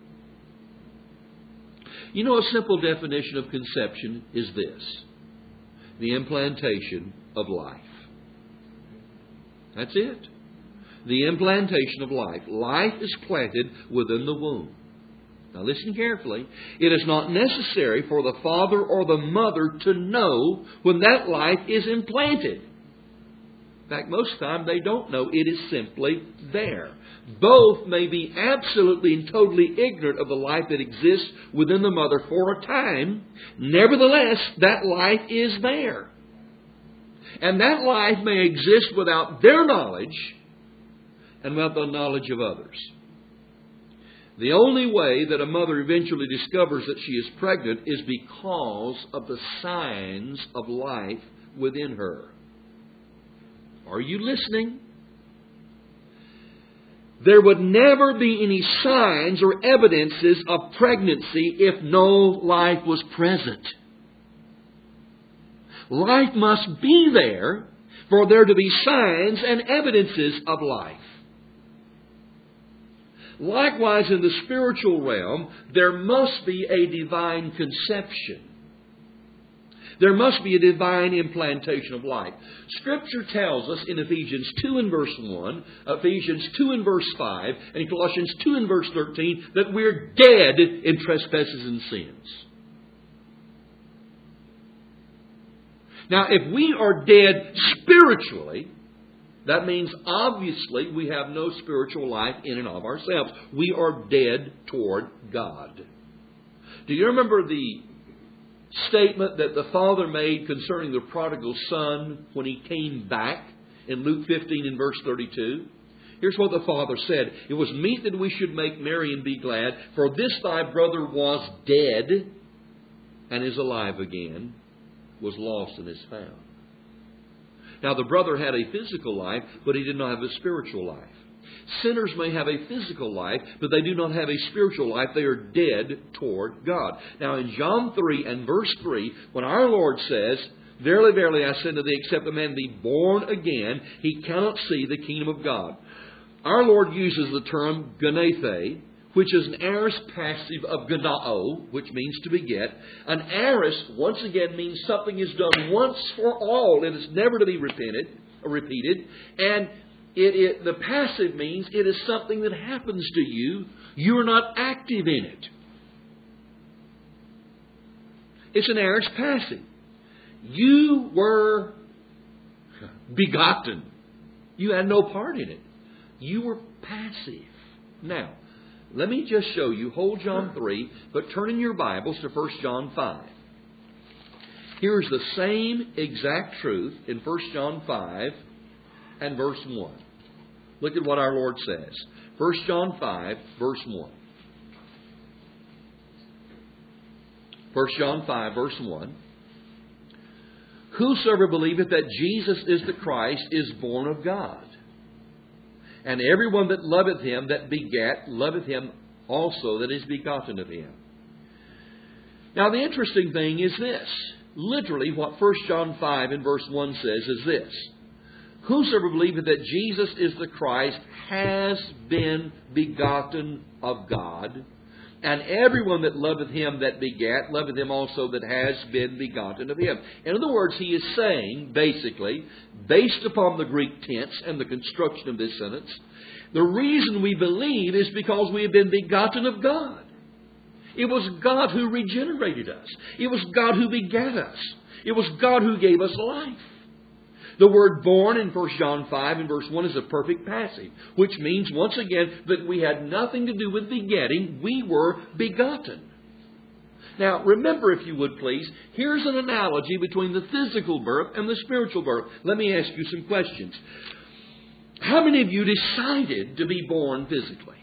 You know, a simple definition of conception is this: the implantation of life. That's it. The implantation of life. Life is planted within the womb. Now listen carefully. It is not necessary for the father or the mother to know when that life is implanted. In fact, most of the time they don't know. It is simply there. Both may be absolutely and totally ignorant of the life that exists within the mother for a time. Nevertheless, that life is there. And that life may exist without their knowledge and without the knowledge of others. The only way that a mother eventually discovers that she is pregnant is because of the signs of life within her. Are you listening? There would never be any signs or evidences of pregnancy if no life was present. Life must be there for there to be signs and evidences of life. Likewise, in the spiritual realm, there must be a divine conception. There must be a divine implantation of life. Scripture tells us in Ephesians two and verse one, Ephesians two and verse five, and Colossians two and verse thirteen, that we're dead in trespasses and sins. Now, if we are dead spiritually, that means obviously we have no spiritual life in and of ourselves. We are dead toward God. Do you remember the statement that the Father made concerning the prodigal son when he came back in Luke fifteen and verse thirty-two? Here's what the Father said. It was meet that we should make merry and be glad, for this thy brother was dead and is alive again, was lost and is found. Now the brother had a physical life, but he did not have a spiritual life. Sinners may have a physical life, but they do not have a spiritual life. They are dead toward God. Now in John three and verse three, when our Lord says, Verily, verily, I say unto thee, except a man be born again, he cannot see the kingdom of God. Our Lord uses the term genethe, which is an aorist passive of genao, which means to beget. An aorist, once again, means something is done once for all. It is never to be repeated. repeated. And it, it, the passive means it is something that happens to you. You are not active in it. It's an aorist passive. You were begotten. You had no part in it. You were passive. Now, let me just show you. Hold John three, but turn in your Bibles to First John five. Here's the same exact truth in First John five and verse one. Look at what our Lord says. First John five, verse one. First John five, verse one. Whosoever believeth that Jesus is the Christ is born of God. And everyone that loveth him that begat, loveth him also that is begotten of him. Now the interesting thing is this. Literally what First John five and verse one says is this. Whosoever believeth that Jesus is the Christ has been begotten of God. And everyone that loveth him that begat, loveth him also that has been begotten of him. In other words, he is saying, basically, based upon the Greek tense and the construction of this sentence, the reason we believe is because we have been begotten of God. It was God who regenerated us. It was God who begat us. It was God who gave us life. The word born in First John five and verse one is a perfect passive, which means, once again, that we had nothing to do with begetting. We were begotten. Now, remember, if you would please, here's an analogy between the physical birth and the spiritual birth. Let me ask you some questions. How many of you decided to be born physically?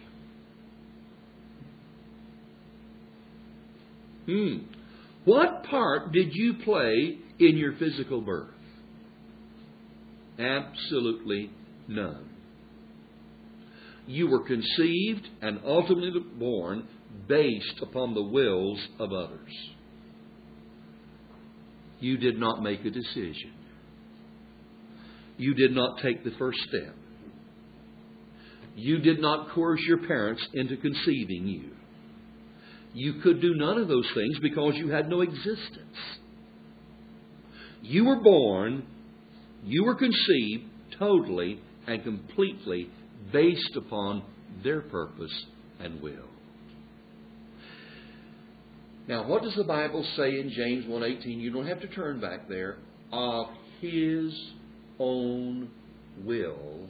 Hmm. What part did you play in your physical birth? Absolutely none. You were conceived and ultimately born based upon the wills of others. You did not make a decision. You did not take the first step. You did not coerce your parents into conceiving you. You could do none of those things because you had no existence. You were born, you were conceived totally and completely based upon their purpose and will. Now, what does the Bible say in James one eighteen? You don't have to turn back there. Of His own will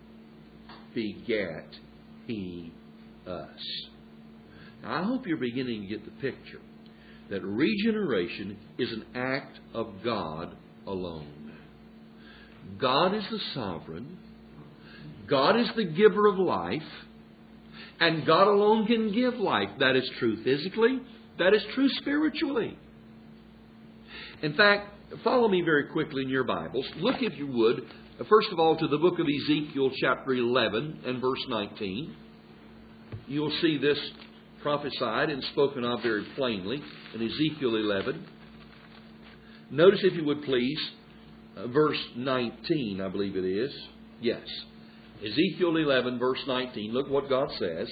begat He us. Now, I hope you're beginning to get the picture that regeneration is an act of God alone. God is the sovereign. God is the giver of life. And God alone can give life. That is true physically. That is true spiritually. In fact, follow me very quickly in your Bibles. Look, if you would, first of all, to the book of Ezekiel, chapter eleven and verse nineteen. You'll see this prophesied and spoken of very plainly in Ezekiel eleven. Notice, if you would please, uh, verse nineteen, I believe it is. Yes. Ezekiel eleven, verse nineteen. Look what God says.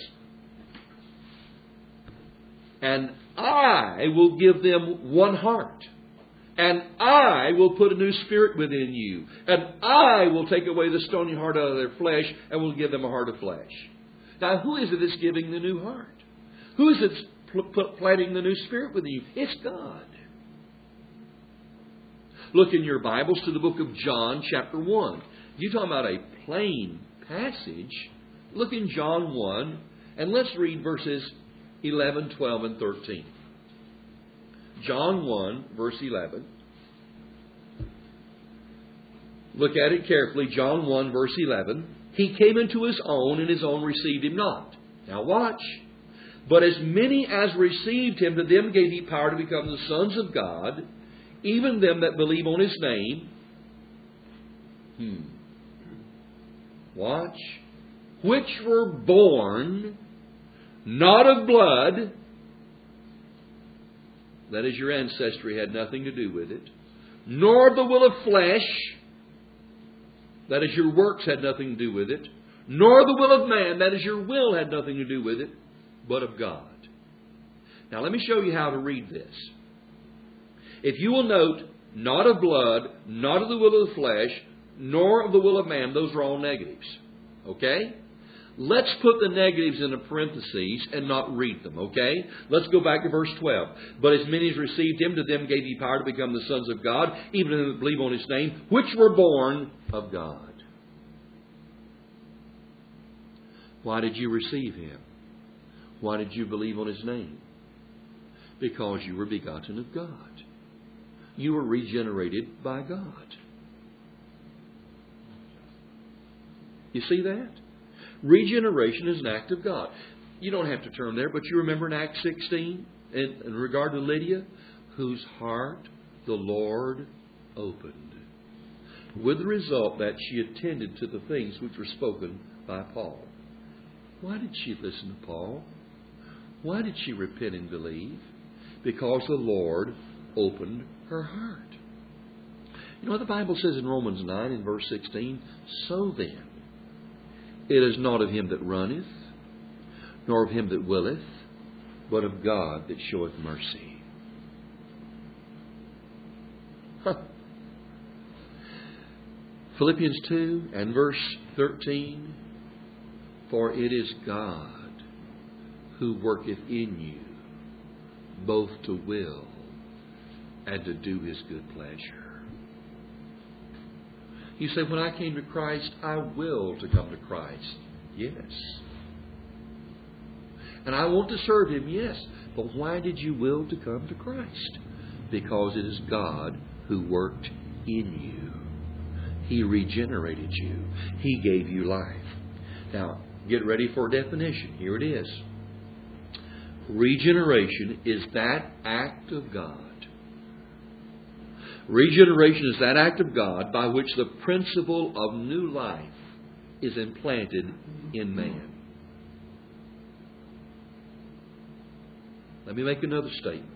And I will give them one heart. And I will put a new spirit within you. And I will take away the stony heart out of their flesh and will give them a heart of flesh. Now, who is it that's giving the new heart? Who is it that's planting the new spirit within you? It's God. Look in your Bibles to the book of John, chapter one. You're talking about a plain passage. Look in John one, and let's read verses eleven, twelve, and thirteen. John one, verse eleven. Look at it carefully. John one, verse eleven. He came into His own, and His own received Him not. Now watch. But as many as received Him, to them gave He power to become the sons of God, even them that believe on His name. Hmm. Watch. Which were born not of blood. That is, your ancestry had nothing to do with it. Nor the will of flesh. That is, your works had nothing to do with it. Nor the will of man. That is, your will had nothing to do with it. But of God. Now let me show you how to read this. If you will note, not of blood, not of the will of the flesh, nor of the will of man, those are all negatives. Okay? Let's put the negatives in the parentheses and not read them, okay? Let's go back to verse twelve. But as many as received Him, to them gave He power to become the sons of God, even them that believe on His name, which were born of God. Why did you receive Him? Why did you believe on His name? Because you were begotten of God. You were regenerated by God. You see that? Regeneration is an act of God. You don't have to turn there, but you remember in Acts sixteen, in, in regard to Lydia, whose heart the Lord opened, with the result that she attended to the things which were spoken by Paul. Why did she listen to Paul? Why did she repent and believe? Because the Lord opened her heart. You know what the Bible says in Romans nine in verse sixteen? So then, it is not of him that runneth, nor of him that willeth, but of God that showeth mercy. Huh. Philippians two and verse thirteen. For it is God who worketh in you, both to will and to do His good pleasure. You say, when I came to Christ, I willed to come to Christ. Yes. And I want to serve Him, yes. But why did you will to come to Christ? Because it is God who worked in you. He regenerated you. He gave you life. Now, get ready for a definition. Here it is. Regeneration is that act of God. Regeneration is that act of God by which the principle of new life is implanted in man. Let me make another statement.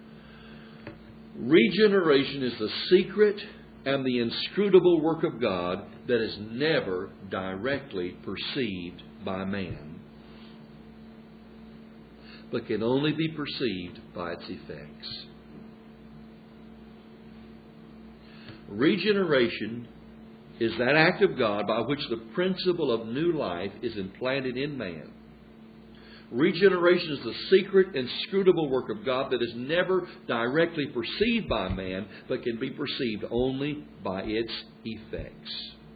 Regeneration is the secret and the inscrutable work of God that is never directly perceived by man, but can only be perceived by its effects. Regeneration is that act of God by which the principle of new life is implanted in man. Regeneration is the secret, inscrutable work of God that is never directly perceived by man, but can be perceived only by its effects.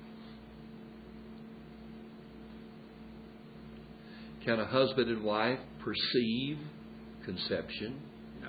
Can a husband and wife perceive conception? No.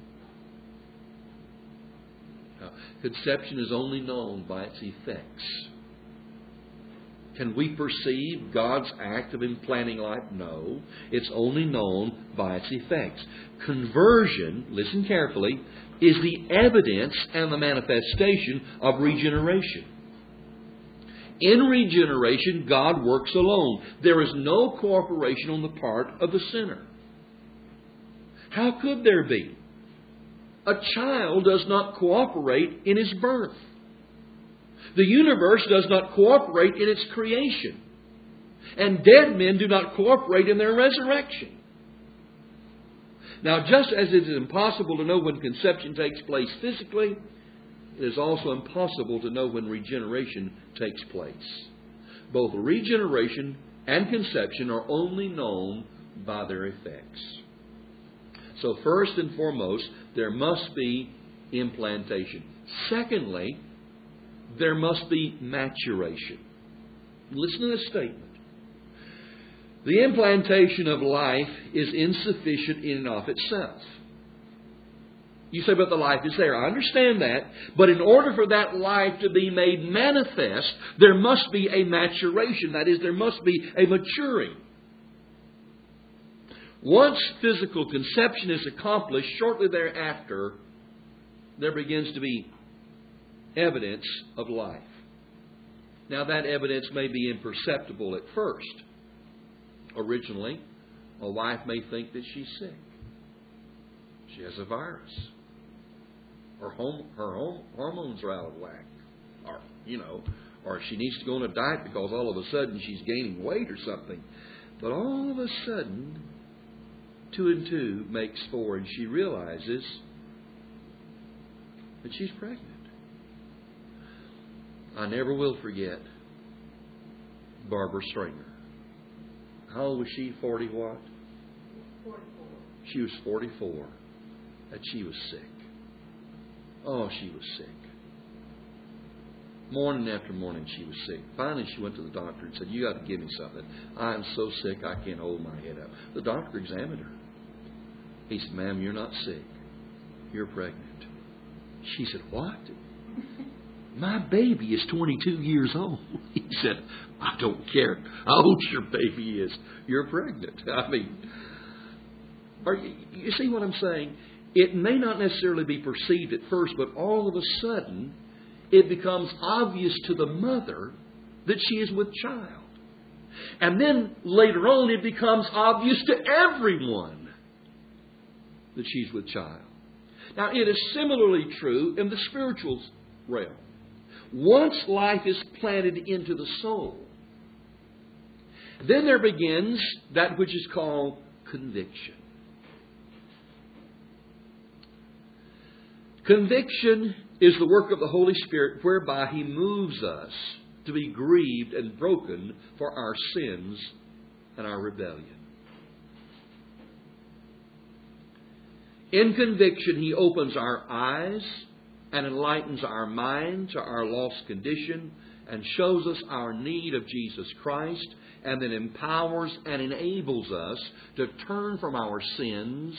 No. Conception is only known by its effects. Can we perceive God's act of implanting life? No. It's only known by its effects. Conversion, listen carefully, is the evidence and the manifestation of regeneration. In regeneration, God works alone. There is no cooperation on the part of the sinner. How could there be? A child does not cooperate in his birth. The universe does not cooperate in its creation. And dead men do not cooperate in their resurrection. Now, just as it is impossible to know when conception takes place physically, it is also impossible to know when regeneration takes place. Both regeneration and conception are only known by their effects. So first and foremost, there must be implantation. Secondly, there must be maturation. Listen to this statement. The implantation of life is insufficient in and of itself. You say, but the life is there. I understand that. But in order for that life to be made manifest, there must be a maturation. That is, there must be a maturing. Once physical conception is accomplished, shortly thereafter, there begins to be evidence of life. Now, that evidence may be imperceptible at first. Originally, a wife may think that she's sick. She has a virus. Her, home, her home, hormones are out of whack. Or, you know, or she needs to go on a diet because all of a sudden she's gaining weight or something. But all of a sudden, two and two makes four, and she realizes that she's pregnant. I never will forget Barbara Stringer. How old was she? Forty what? forty-four. She was forty-four. And she was sick. Oh, she was sick. Morning after morning she was sick. Finally she went to the doctor and said, you got to give me something. I am so sick I can't hold my head up. The doctor examined her. He said, ma'am, you're not sick. You're pregnant. She said, what? My baby is twenty-two years old. He said, I don't care how old your baby is. You're pregnant. I mean, are you, you see what I'm saying? It may not necessarily be perceived at first, but all of a sudden, it becomes obvious to the mother that she is with child. And then later on, it becomes obvious to everyone that she's with child. Now, it is similarly true in the spiritual realm. Once life is planted into the soul, then there begins that which is called conviction. Conviction is the work of the Holy Spirit whereby He moves us to be grieved and broken for our sins and our rebellion. In conviction, He opens our eyes and enlightens our mind to our lost condition and shows us our need of Jesus Christ, and then empowers and enables us to turn from our sins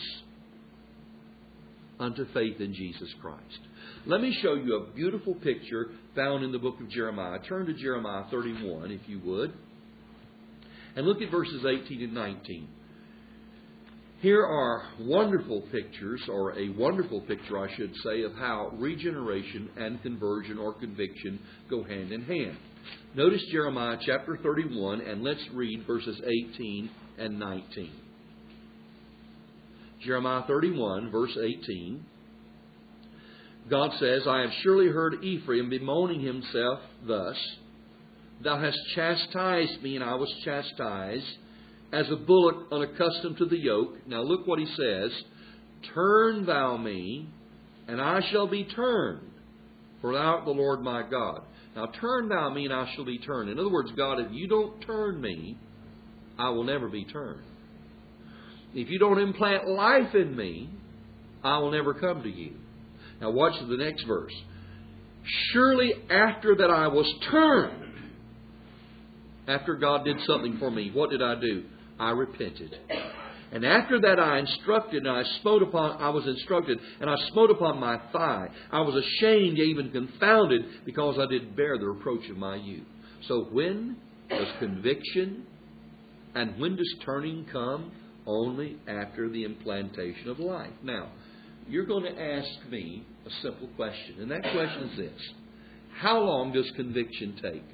unto faith in Jesus Christ. Let me show you a beautiful picture found in the book of Jeremiah. Turn to Jeremiah thirty-one, if you would, and look at verses eighteen and nineteen. Here are wonderful pictures, or a wonderful picture, I should say, of how regeneration and conversion or conviction go hand in hand. Notice Jeremiah chapter thirty-one, and let's read verses eighteen and nineteen. Jeremiah thirty-one, verse eighteen. God says, I have surely heard Ephraim bemoaning himself thus. Thou hast chastised me, and I was chastised, as a bullock unaccustomed to the yoke. Now look what he says. Turn thou me, and I shall be turned, for thou art the Lord my God. Now turn thou me, and I shall be turned. In other words, God, if you don't turn me, I will never be turned. If you don't implant life in me, I will never come to you. Now watch the next verse. Surely after that I was turned, after God did something for me, what did I do? I repented. And after that I instructed, and I smote upon, I was instructed, and I smote upon my thigh. I was ashamed, even confounded, because I did bear the reproach of my youth. So when does conviction and when does turning come? Only after the implantation of life. Now, you're going to ask me a simple question, and that question is this. How long does conviction take?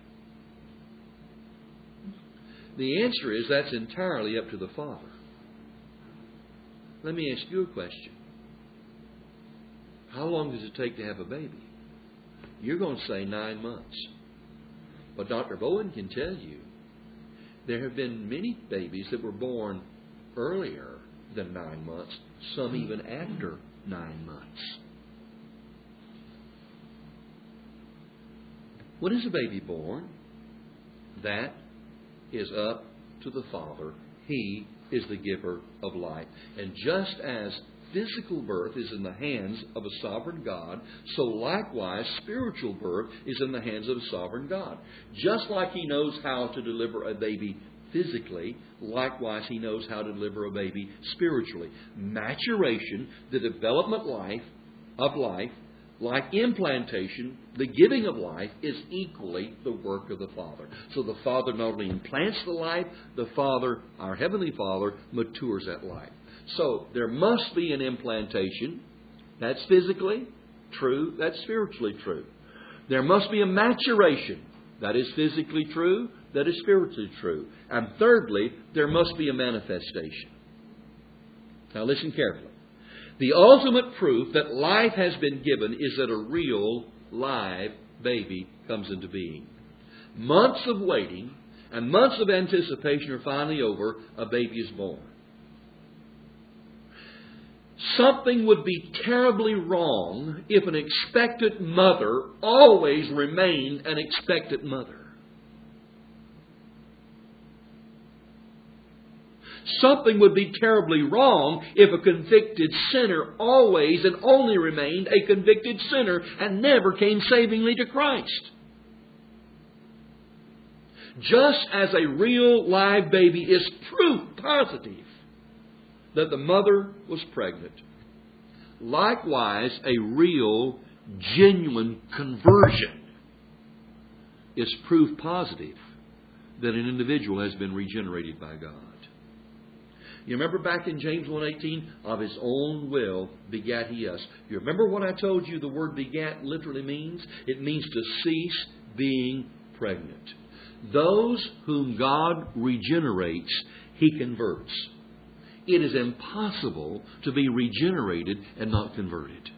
The answer is that's entirely up to the Father. Let me ask you a question. How long does it take to have a baby? You're going to say nine months. But Doctor Bowen can tell you there have been many babies that were born earlier than nine months, some even after nine months. When is a baby born? That is up to the Father. He is the giver of life. And just as physical birth is in the hands of a sovereign God, so likewise spiritual birth is in the hands of a sovereign God. Just like He knows how to deliver a baby physically, likewise He knows how to deliver a baby spiritually. Maturation, the development life of life, like implantation, the giving of life, is equally the work of the Father. So the Father not only implants the life, the Father, our Heavenly Father, matures that life. So there must be an implantation. That's physically true. That's spiritually true. There must be a maturation. That is physically true. That is spiritually true. And thirdly, there must be a manifestation. Now listen carefully. The ultimate proof that life has been given is that a real, live baby comes into being. Months of waiting and months of anticipation are finally over. A baby is born. Something would be terribly wrong if an expectant mother always remained an expectant mother. Something would be terribly wrong if a convicted sinner always and only remained a convicted sinner and never came savingly to Christ. Just as a real live baby is proof positive that the mother was pregnant, likewise a real, genuine conversion is proof positive that an individual has been regenerated by God. You remember back in James one eighteen, of His own will begat He us. You remember what I told you the word begat literally means? It means to cease being pregnant. Those whom God regenerates, He converts. It is impossible to be regenerated and not converted.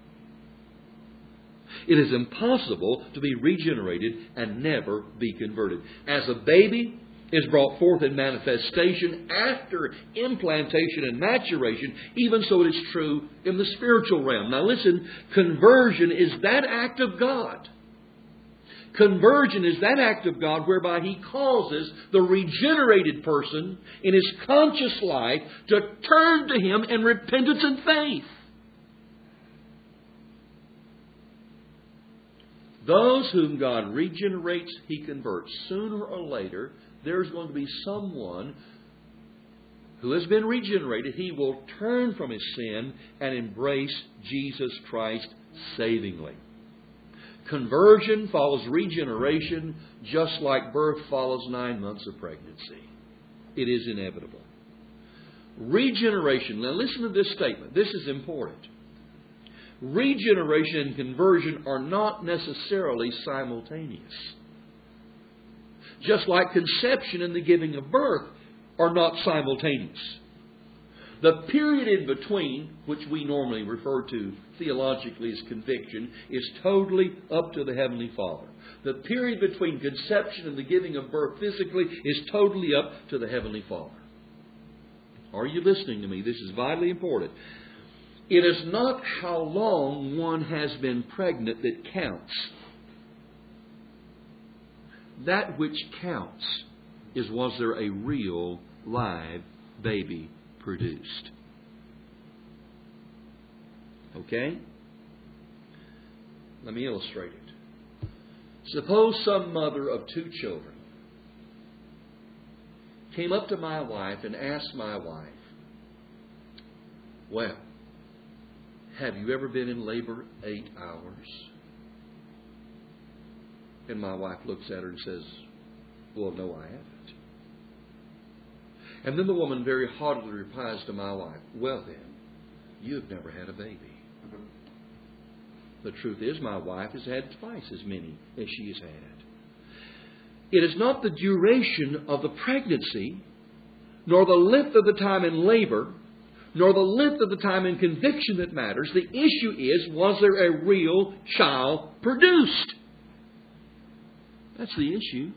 It is impossible to be regenerated and never be converted. As a baby is brought forth in manifestation after implantation and maturation, even so it is true in the spiritual realm. Now listen, conversion is that act of God. Conversion is that act of God whereby He causes the regenerated person in his conscious life to turn to Him in repentance and faith. Those whom God regenerates, He converts. Sooner or later, there's going to be someone who has been regenerated. He will turn from his sin and embrace Jesus Christ savingly. Conversion follows regeneration just like birth follows nine months of pregnancy. It is inevitable. Regeneration. Now listen to this statement. This is important. Regeneration and conversion are not necessarily simultaneous. Just like conception and the giving of birth are not simultaneous. The period in between, which we normally refer to theologically as conviction, is totally up to the Heavenly Father. The period between conception and the giving of birth physically is totally up to the Heavenly Father. Are you listening to me? This is vitally important. It is not how long one has been pregnant that counts. That which counts is, was there a real live baby produced. Okay? Let me illustrate it. Suppose some mother of two children came up to my wife and asked my wife, well, have you ever been in labor eight hours? And my wife looks at her and says, well, no, I haven't. And then the woman very haughtily replies to my wife, well then, you've never had a baby. The truth is, my wife has had twice as many as she has had. It is not the duration of the pregnancy, nor the length of the time in labor, nor the length of the time in conviction that matters. The issue is, was there a real child produced? That's the issue.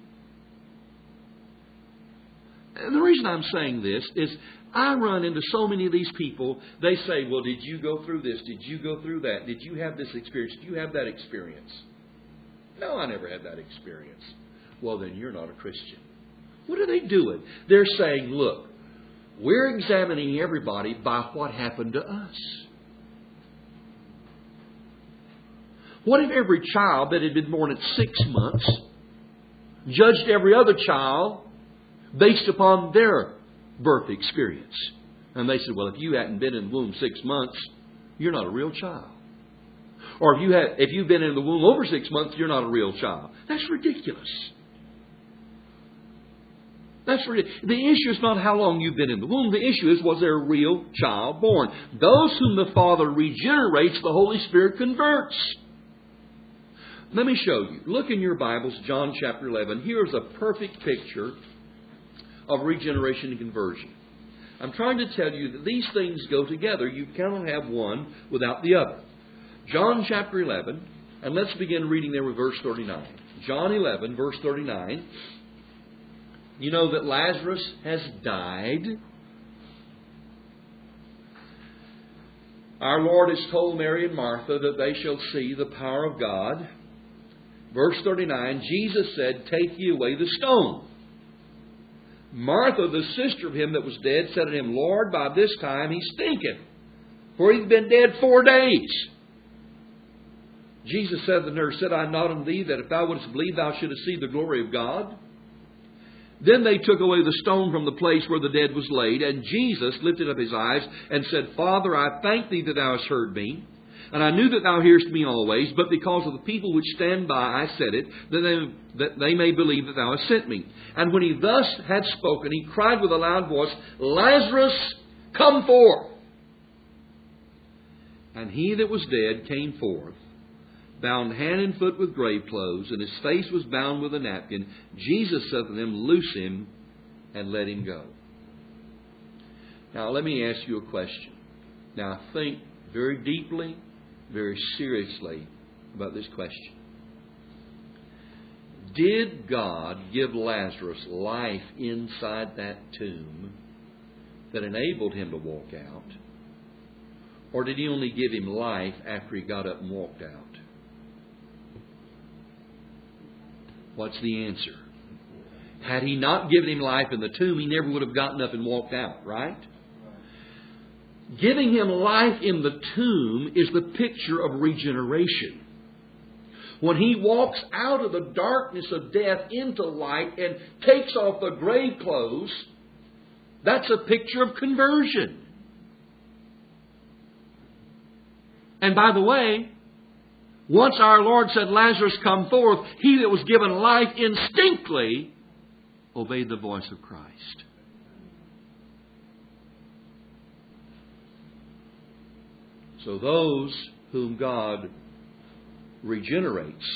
And the reason I'm saying this is I run into so many of these people. They say, well, did you go through this? Did you go through that? Did you have this experience? Did you have that experience? No, I never had that experience. Well, then you're not a Christian. What are they doing? They're saying, look, we're examining everybody by what happened to us. What if every child that had been born at six months judged every other child based upon their birth experience? And they said, well, if you hadn't been in the womb six months, you're not a real child. Or if, you had, if you've been in the womb over six months, you're not a real child. That's ridiculous. That's ridiculous. The issue is not how long you've been in the womb. The issue is, was there a real child born? Those whom the Father regenerates, the Holy Spirit converts. Let me show you. Look in your Bibles, John chapter eleven. Here's a perfect picture of regeneration and conversion. I'm trying to tell you that these things go together. You cannot have one without the other. John chapter eleven, and let's begin reading there with verse thirty-nine. John eleven, verse thirty-nine. You know that Lazarus has died. Our Lord has told Mary and Martha that they shall see the power of God. Verse thirty-nine, Jesus said, take ye away the stone. Martha, the sister of him that was dead, said to him, Lord, by this time he stinketh, for he's been dead four days. Jesus said to her, said I not unto thee that if thou wouldst believe, thou shouldst see the glory of God? Then they took away the stone from the place where the dead was laid, and Jesus lifted up his eyes and said, Father, I thank thee that thou hast heard me. And I knew that thou hearest me always, but because of the people which stand by, I said it, that they, that they may believe that thou hast sent me. And when he thus had spoken, he cried with a loud voice, Lazarus, come forth. And he that was dead came forth, bound hand and foot with grave clothes, and his face was bound with a napkin. Jesus said to them, loose him and let him go. Now let me ask you a question. Now think very deeply, very seriously about this question. Did God give Lazarus life inside that tomb that enabled him to walk out? Or did he only give him life after he got up and walked out? What's the answer? Had he not given him life in the tomb, he never would have gotten up and walked out, right? Giving him life in the tomb is the picture of regeneration. When he walks out of the darkness of death into light and takes off the grave clothes, that's a picture of conversion. And by the way, once our Lord said, Lazarus, come forth, he that was given life instinctively obeyed the voice of Christ. So those whom God regenerates,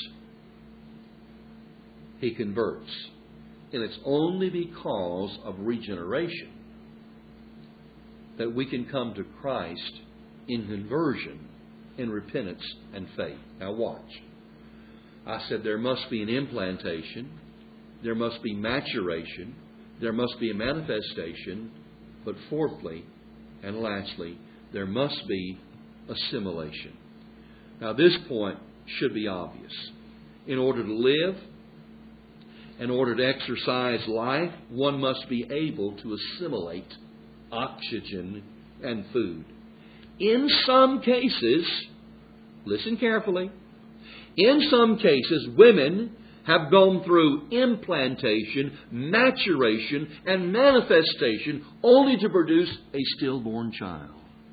he converts. And it's only because of regeneration that we can come to Christ in conversion, in repentance and faith. Now watch. I said there must be an implantation, there must be maturation, there must be a manifestation, but fourthly and lastly, there must be assimilation. Now this point should be obvious. In order to live, in order to exercise life, one must be able to assimilate oxygen, and food. In some cases, listen carefully, in some cases, women have gone through implantation, maturation, and manifestation only to produce a stillborn child.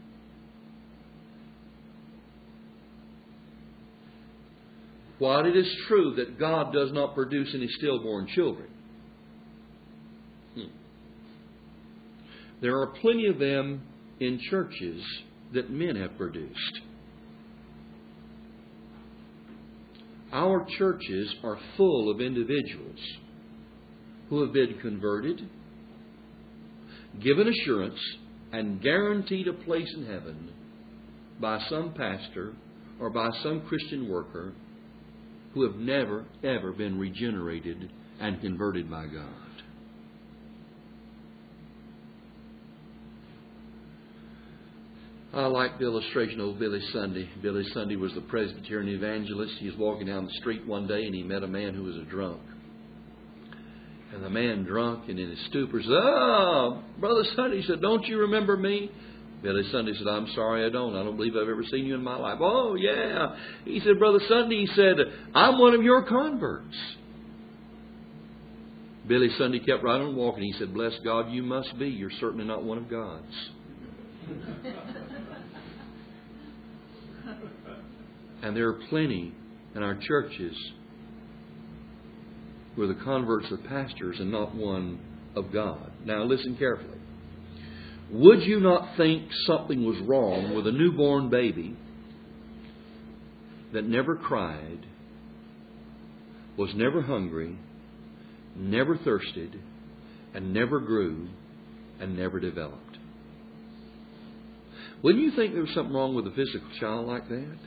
While it is true that God does not produce any stillborn children, there are plenty of them in churches that men have produced. Our churches are full of individuals who have been converted, given assurance, and guaranteed a place in heaven by some pastor or by some Christian worker who have never, ever been regenerated and converted by God. I like the illustration of Billy Sunday. Billy Sunday was the Presbyterian evangelist. He was walking down the street one day and he met a man who was a drunk. And the man drunk and in his stupor said, "Oh, Brother Sunday," he said, "don't you remember me?" Billy Sunday said, "I'm sorry, I don't. I don't believe I've ever seen you in my life." "Oh, yeah." He said, "Brother Sunday," he said, "I'm one of your converts." Billy Sunday kept right on walking. He said, "Bless God, you must be. You're certainly not one of God's." And there are plenty in our churches who are the converts of pastors and not one of God. Now listen carefully. Would you not think something was wrong with a newborn baby that never cried, was never hungry, never thirsted, and never grew, and never developed? Wouldn't you think there was something wrong with a physical child like that?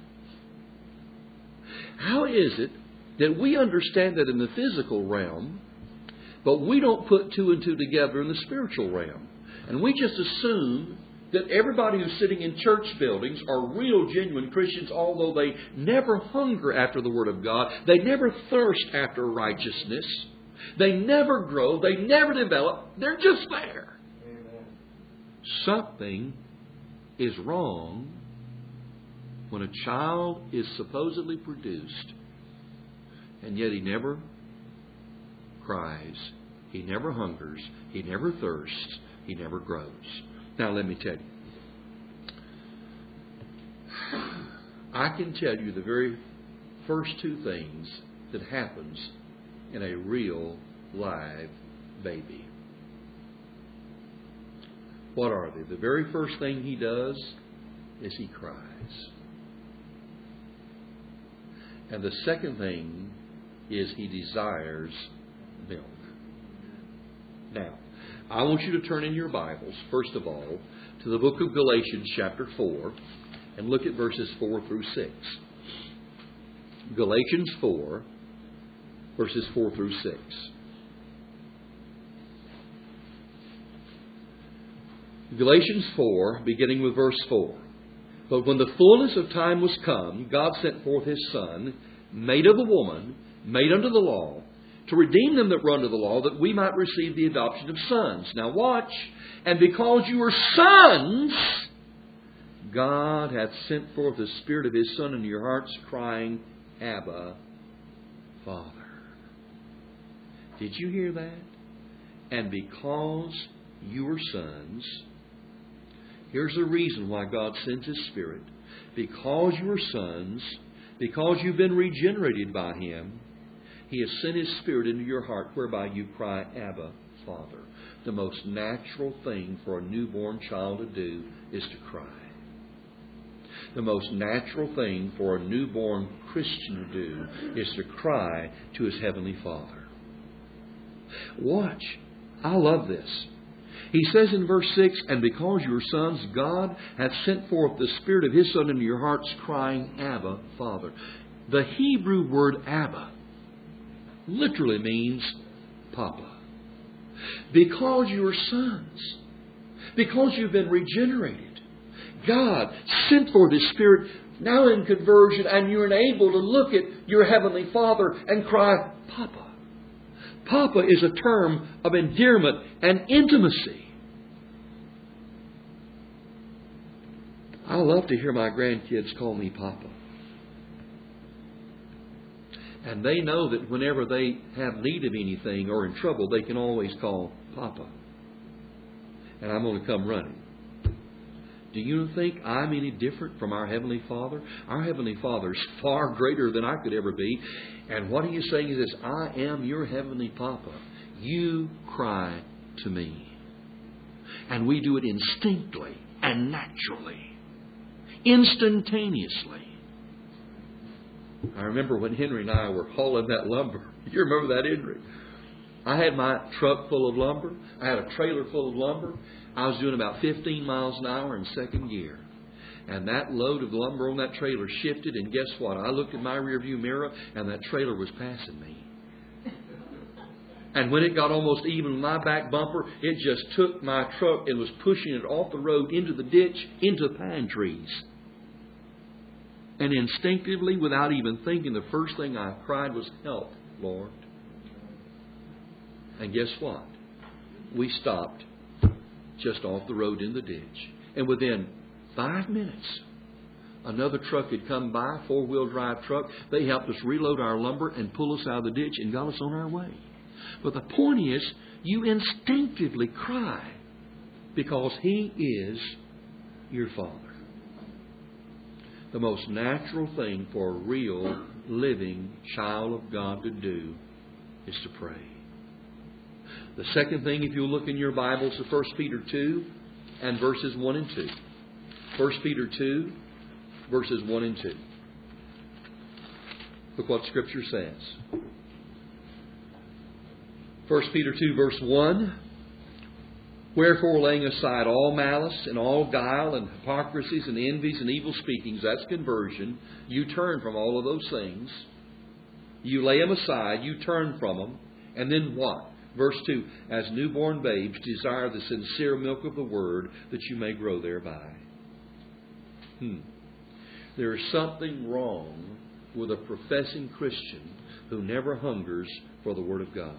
How is it that we understand that in the physical realm, but we don't put two and two together in the spiritual realm? And we just assume that everybody who's sitting in church buildings are real, genuine Christians, although they never hunger after the Word of God. They never thirst after righteousness. They never grow. They never develop. They're just there. Amen. Something is wrong when a child is supposedly produced, and yet he never cries, he never hungers, he never thirsts, he never grows. Now let me tell you. I can tell you the very first two things that happens in a real live baby. What are they? The very first thing he does is he cries. And the second thing is he desires milk. Now, I want you to turn in your Bibles, first of all, to the book of Galatians chapter four and look at verses four through six. Galatians four, verses four through six. Galatians four, beginning with verse four. "But when the fullness of time was come, God sent forth His Son, made of a woman, made under the law, to redeem them that were under the law, that we might receive the adoption of sons." Now watch. "And because you are sons, God hath sent forth the Spirit of His Son into your hearts, crying, Abba, Father." Did you hear that? And because you are sons, here's the reason why God sends His Spirit. Because you are sons, because you've been regenerated by Him, He has sent His Spirit into your heart, whereby you cry, Abba, Father. The most natural thing for a newborn child to do is to cry. The most natural thing for a newborn Christian to do is to cry to his Heavenly Father. Watch. I love this. He says in verse six, "And because you are sons, God hath sent forth the Spirit of His Son into your hearts, crying, Abba, Father." The Hebrew word Abba literally means Papa. Because you are sons, because you've been regenerated, God sent forth His Spirit now in conversion, and you're enabled to look at your Heavenly Father and cry, Papa. Papa is a term of endearment and intimacy. I love to hear my grandkids call me Papa. And they know that whenever they have need of anything or in trouble, they can always call Papa. And I'm going to come running. Do you think I'm any different from our Heavenly Father? Our Heavenly Father is far greater than I could ever be. And what He is saying is this: I am your Heavenly Papa. You cry to me. And we do it instinctively and naturally. Instantaneously. I remember when Henry and I were hauling that lumber. You remember that, Henry? I had my truck full of lumber. I had a trailer full of lumber. I was doing about fifteen miles an hour in second gear. And that load of lumber on that trailer shifted, and guess what? I looked in my rearview mirror, and that trailer was passing me. And when it got almost even with my back bumper, it just took my truck and was pushing it off the road into the ditch, into the pine trees. And instinctively, without even thinking, the first thing I cried was, "Help, Lord." And guess what? We stopped just off the road in the ditch. And within five minutes, another truck had come by, four-wheel drive truck. They helped us reload our lumber and pull us out of the ditch and got us on our way. But the point is, you instinctively cry because He is your Father. The most natural thing for a real, living child of God to do is to pray. The second thing, if you look in your Bibles, to First Peter two and verses one and two. First Peter two, verses one and two. Look what Scripture says. First Peter two, verse one. Wherefore, laying aside all malice and all guile and hypocrisies and envies and evil speakings, that's conversion. You turn from all of those things. You lay them aside. You turn from them. And then what? Verse two. As newborn babes, desire the sincere milk of the Word, that you may grow thereby. Hmm. There is something wrong with a professing Christian who never hungers for the Word of God.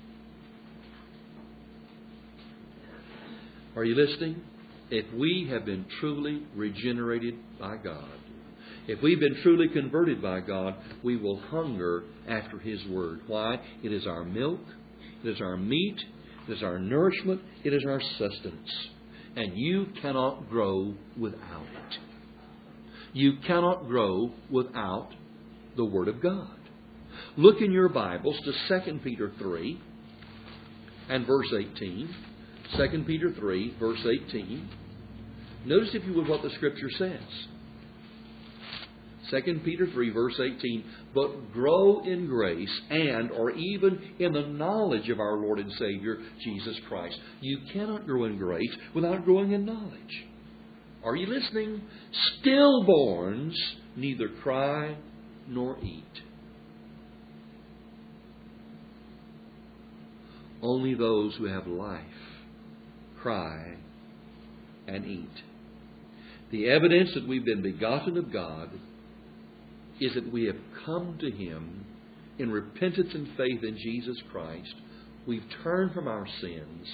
Are you listening? If we have been truly regenerated by God, if we've been truly converted by God, we will hunger after His Word. Why? It is our milk, it is our meat, it is our nourishment, it is our sustenance. And you cannot grow without it. You cannot grow without the Word of God. Look in your Bibles to Second Peter three and verse eighteen. Second Peter three, verse eighteen. Notice, if you would, what the Scripture says. Second Peter three, verse eighteen. But grow in grace and, or even in the knowledge of our Lord and Savior, Jesus Christ. You cannot grow in grace without growing in knowledge. Are you listening? Stillborns neither cry nor eat. Only those who have life cry and eat. The evidence that we've been begotten of God is that we have come to Him in repentance and faith in Jesus Christ. We've turned from our sins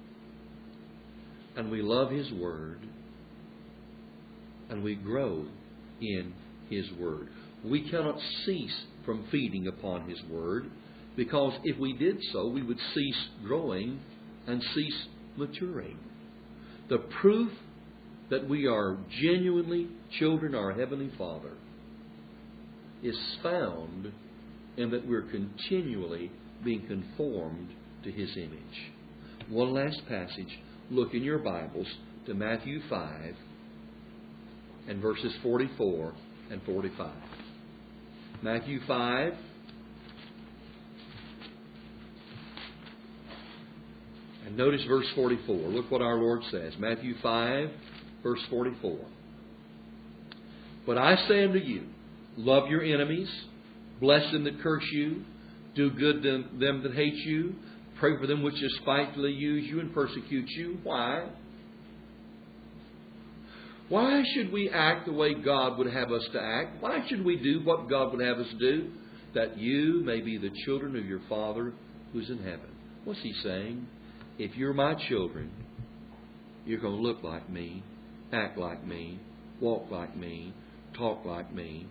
and we love His Word and we grow in His Word. We cannot cease from feeding upon His Word, because if we did so, we would cease growing and cease maturing. The proof that we are genuinely children of our Heavenly Father is found in that we're continually being conformed to His image. One last passage. Look in your Bibles to Matthew five and verses forty-four and forty-five. Matthew five. And notice verse forty-four. Look what our Lord says. Matthew five, verse forty-four. But I say unto you, love your enemies, bless them that curse you, do good to them that hate you, pray for them which despitefully use you and persecute you. Why? Why should we act the way God would have us to act? Why should we do what God would have us do? That you may be the children of your Father who's in heaven. What's He saying? If you're my children, you're going to look like me, act like me, walk like me, talk like me.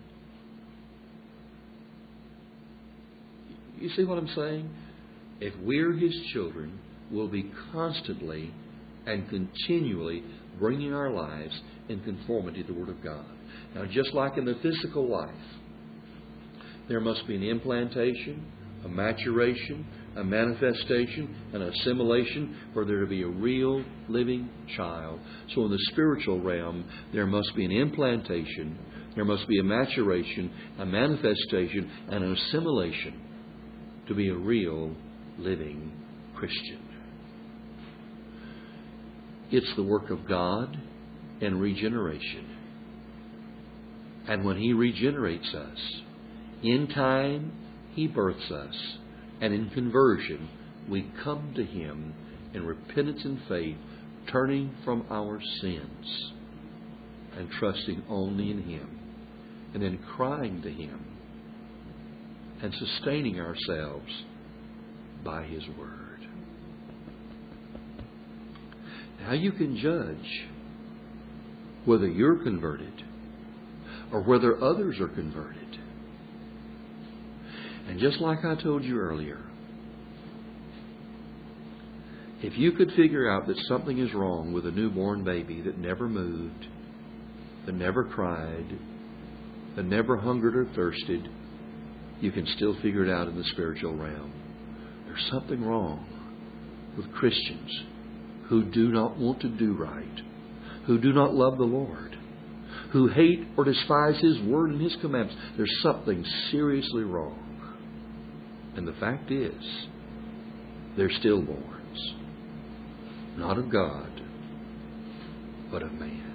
You see what I'm saying? If we're His children, we'll be constantly and continually bringing our lives in conformity to the Word of God. Now, just like in the physical life, there must be an implantation, a maturation, a manifestation, an assimilation for there to be a real living child. So in the spiritual realm, there must be an implantation, there must be a maturation, a manifestation, and an assimilation to be a real living Christian. It's the work of God in regeneration. And when He regenerates us, in time He births us. And in conversion, we come to Him in repentance and faith, turning from our sins and trusting only in Him. And then crying to Him and sustaining ourselves by His Word. Now you can judge whether you're converted or whether others are converted. And just like I told you earlier, if you could figure out that something is wrong with a newborn baby that never moved, that never cried, that never hungered or thirsted, you can still figure it out in the spiritual realm. There's something wrong with Christians who do not want to do right, who do not love the Lord, who hate or despise His Word and His commandments. There's something seriously wrong. And the fact is, they're stillborns, not of God, but of man.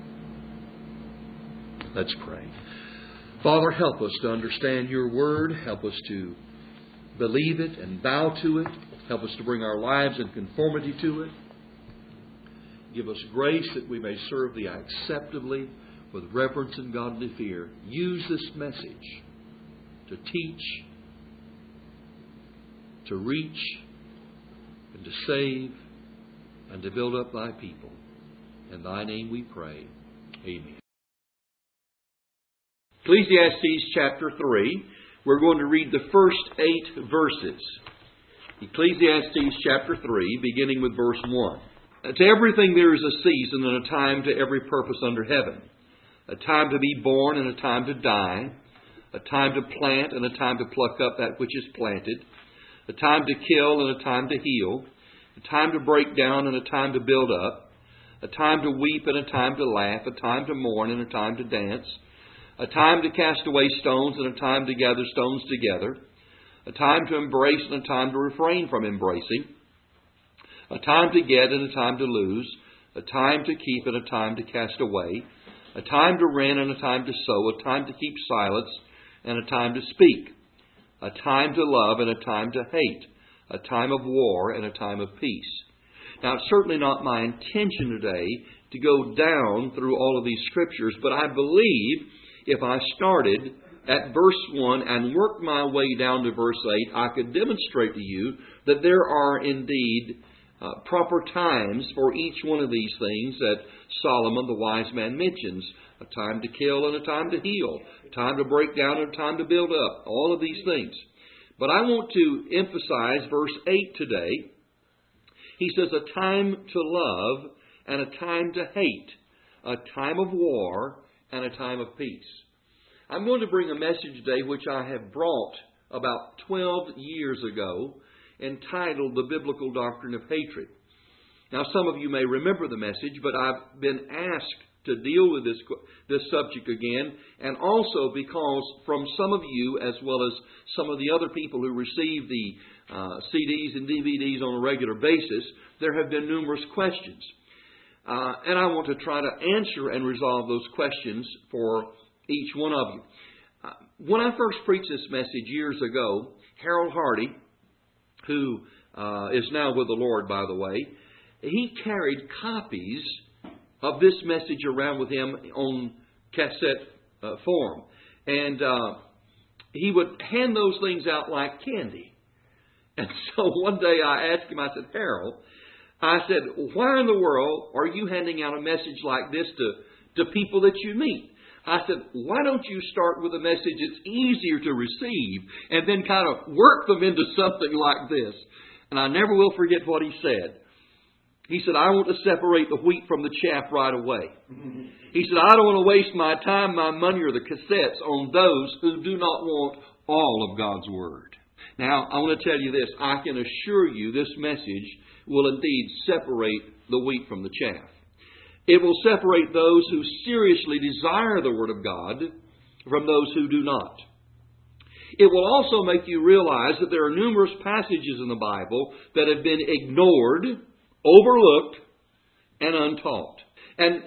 Let's pray. Father, help us to understand Your Word. Help us to believe it and bow to it. Help us to bring our lives in conformity to it. Give us grace that we may serve Thee acceptably with reverence and godly fear. Use this message to teach, to reach, and to save, and to build up Thy people. In Thy name we pray. Amen. Ecclesiastes chapter three. We're going to read the first eight verses. Ecclesiastes chapter three, beginning with verse one. To everything there is a season and a time to every purpose under heaven. A time to be born and a time to die. A time to plant and a time to pluck up that which is planted. A time to kill and a time to heal. A time to break down and a time to build up. A time to weep and a time to laugh. A time to mourn and a time to dance. A time to cast away stones and a time to gather stones together. A time to embrace and a time to refrain from embracing. A time to get and a time to lose. A time to keep and a time to cast away. A time to rent and a time to sow. A time to keep silence and a time to speak. A time to love and a time to hate. A time of war and a time of peace. Now, it's certainly not my intention today to go down through all of these scriptures, but I believe if I started at verse one and worked my way down to verse eight, I could demonstrate to you that there are indeed uh, proper times for each one of these things that Solomon, the wise man, mentions. A time to kill and a time to heal. A time to break down and a time to build up. All of these things. But I want to emphasize verse eight today. He says a time to love and a time to hate. A time of war and a time of peace. I'm going to bring a message today which I have brought about twelve years ago, entitled The Biblical Doctrine of Hatred. Now, some of you may remember the message, but I've been asked to deal with this, this subject again, and also because from some of you, as well as some of the other people who receive the uh, C Ds and D V Ds on a regular basis, there have been numerous questions. Uh, and I want to try to answer and resolve those questions for each one of you. Uh, when I first preached this message years ago, Harold Hardy, who uh, is now with the Lord, by the way, he carried copies of this message around with him on cassette uh, form. And uh, he would hand those things out like candy. And so one day I asked him, I said, Harold, I said, why in the world are you handing out a message like this to, to people that you meet. I said, why don't you start with a message that's easier to receive and then kind of work them into something like this? And I never will forget what he said. He said, I want to separate the wheat from the chaff right away. He said, I don't want to waste my time, my money, or the cassettes on those who do not want all of God's Word. Now, I want to tell you this. I can assure you this message will indeed separate the wheat from the chaff. It will separate those who seriously desire the Word of God from those who do not. It will also make you realize that there are numerous passages in the Bible that have been ignored, overlooked, and untaught. And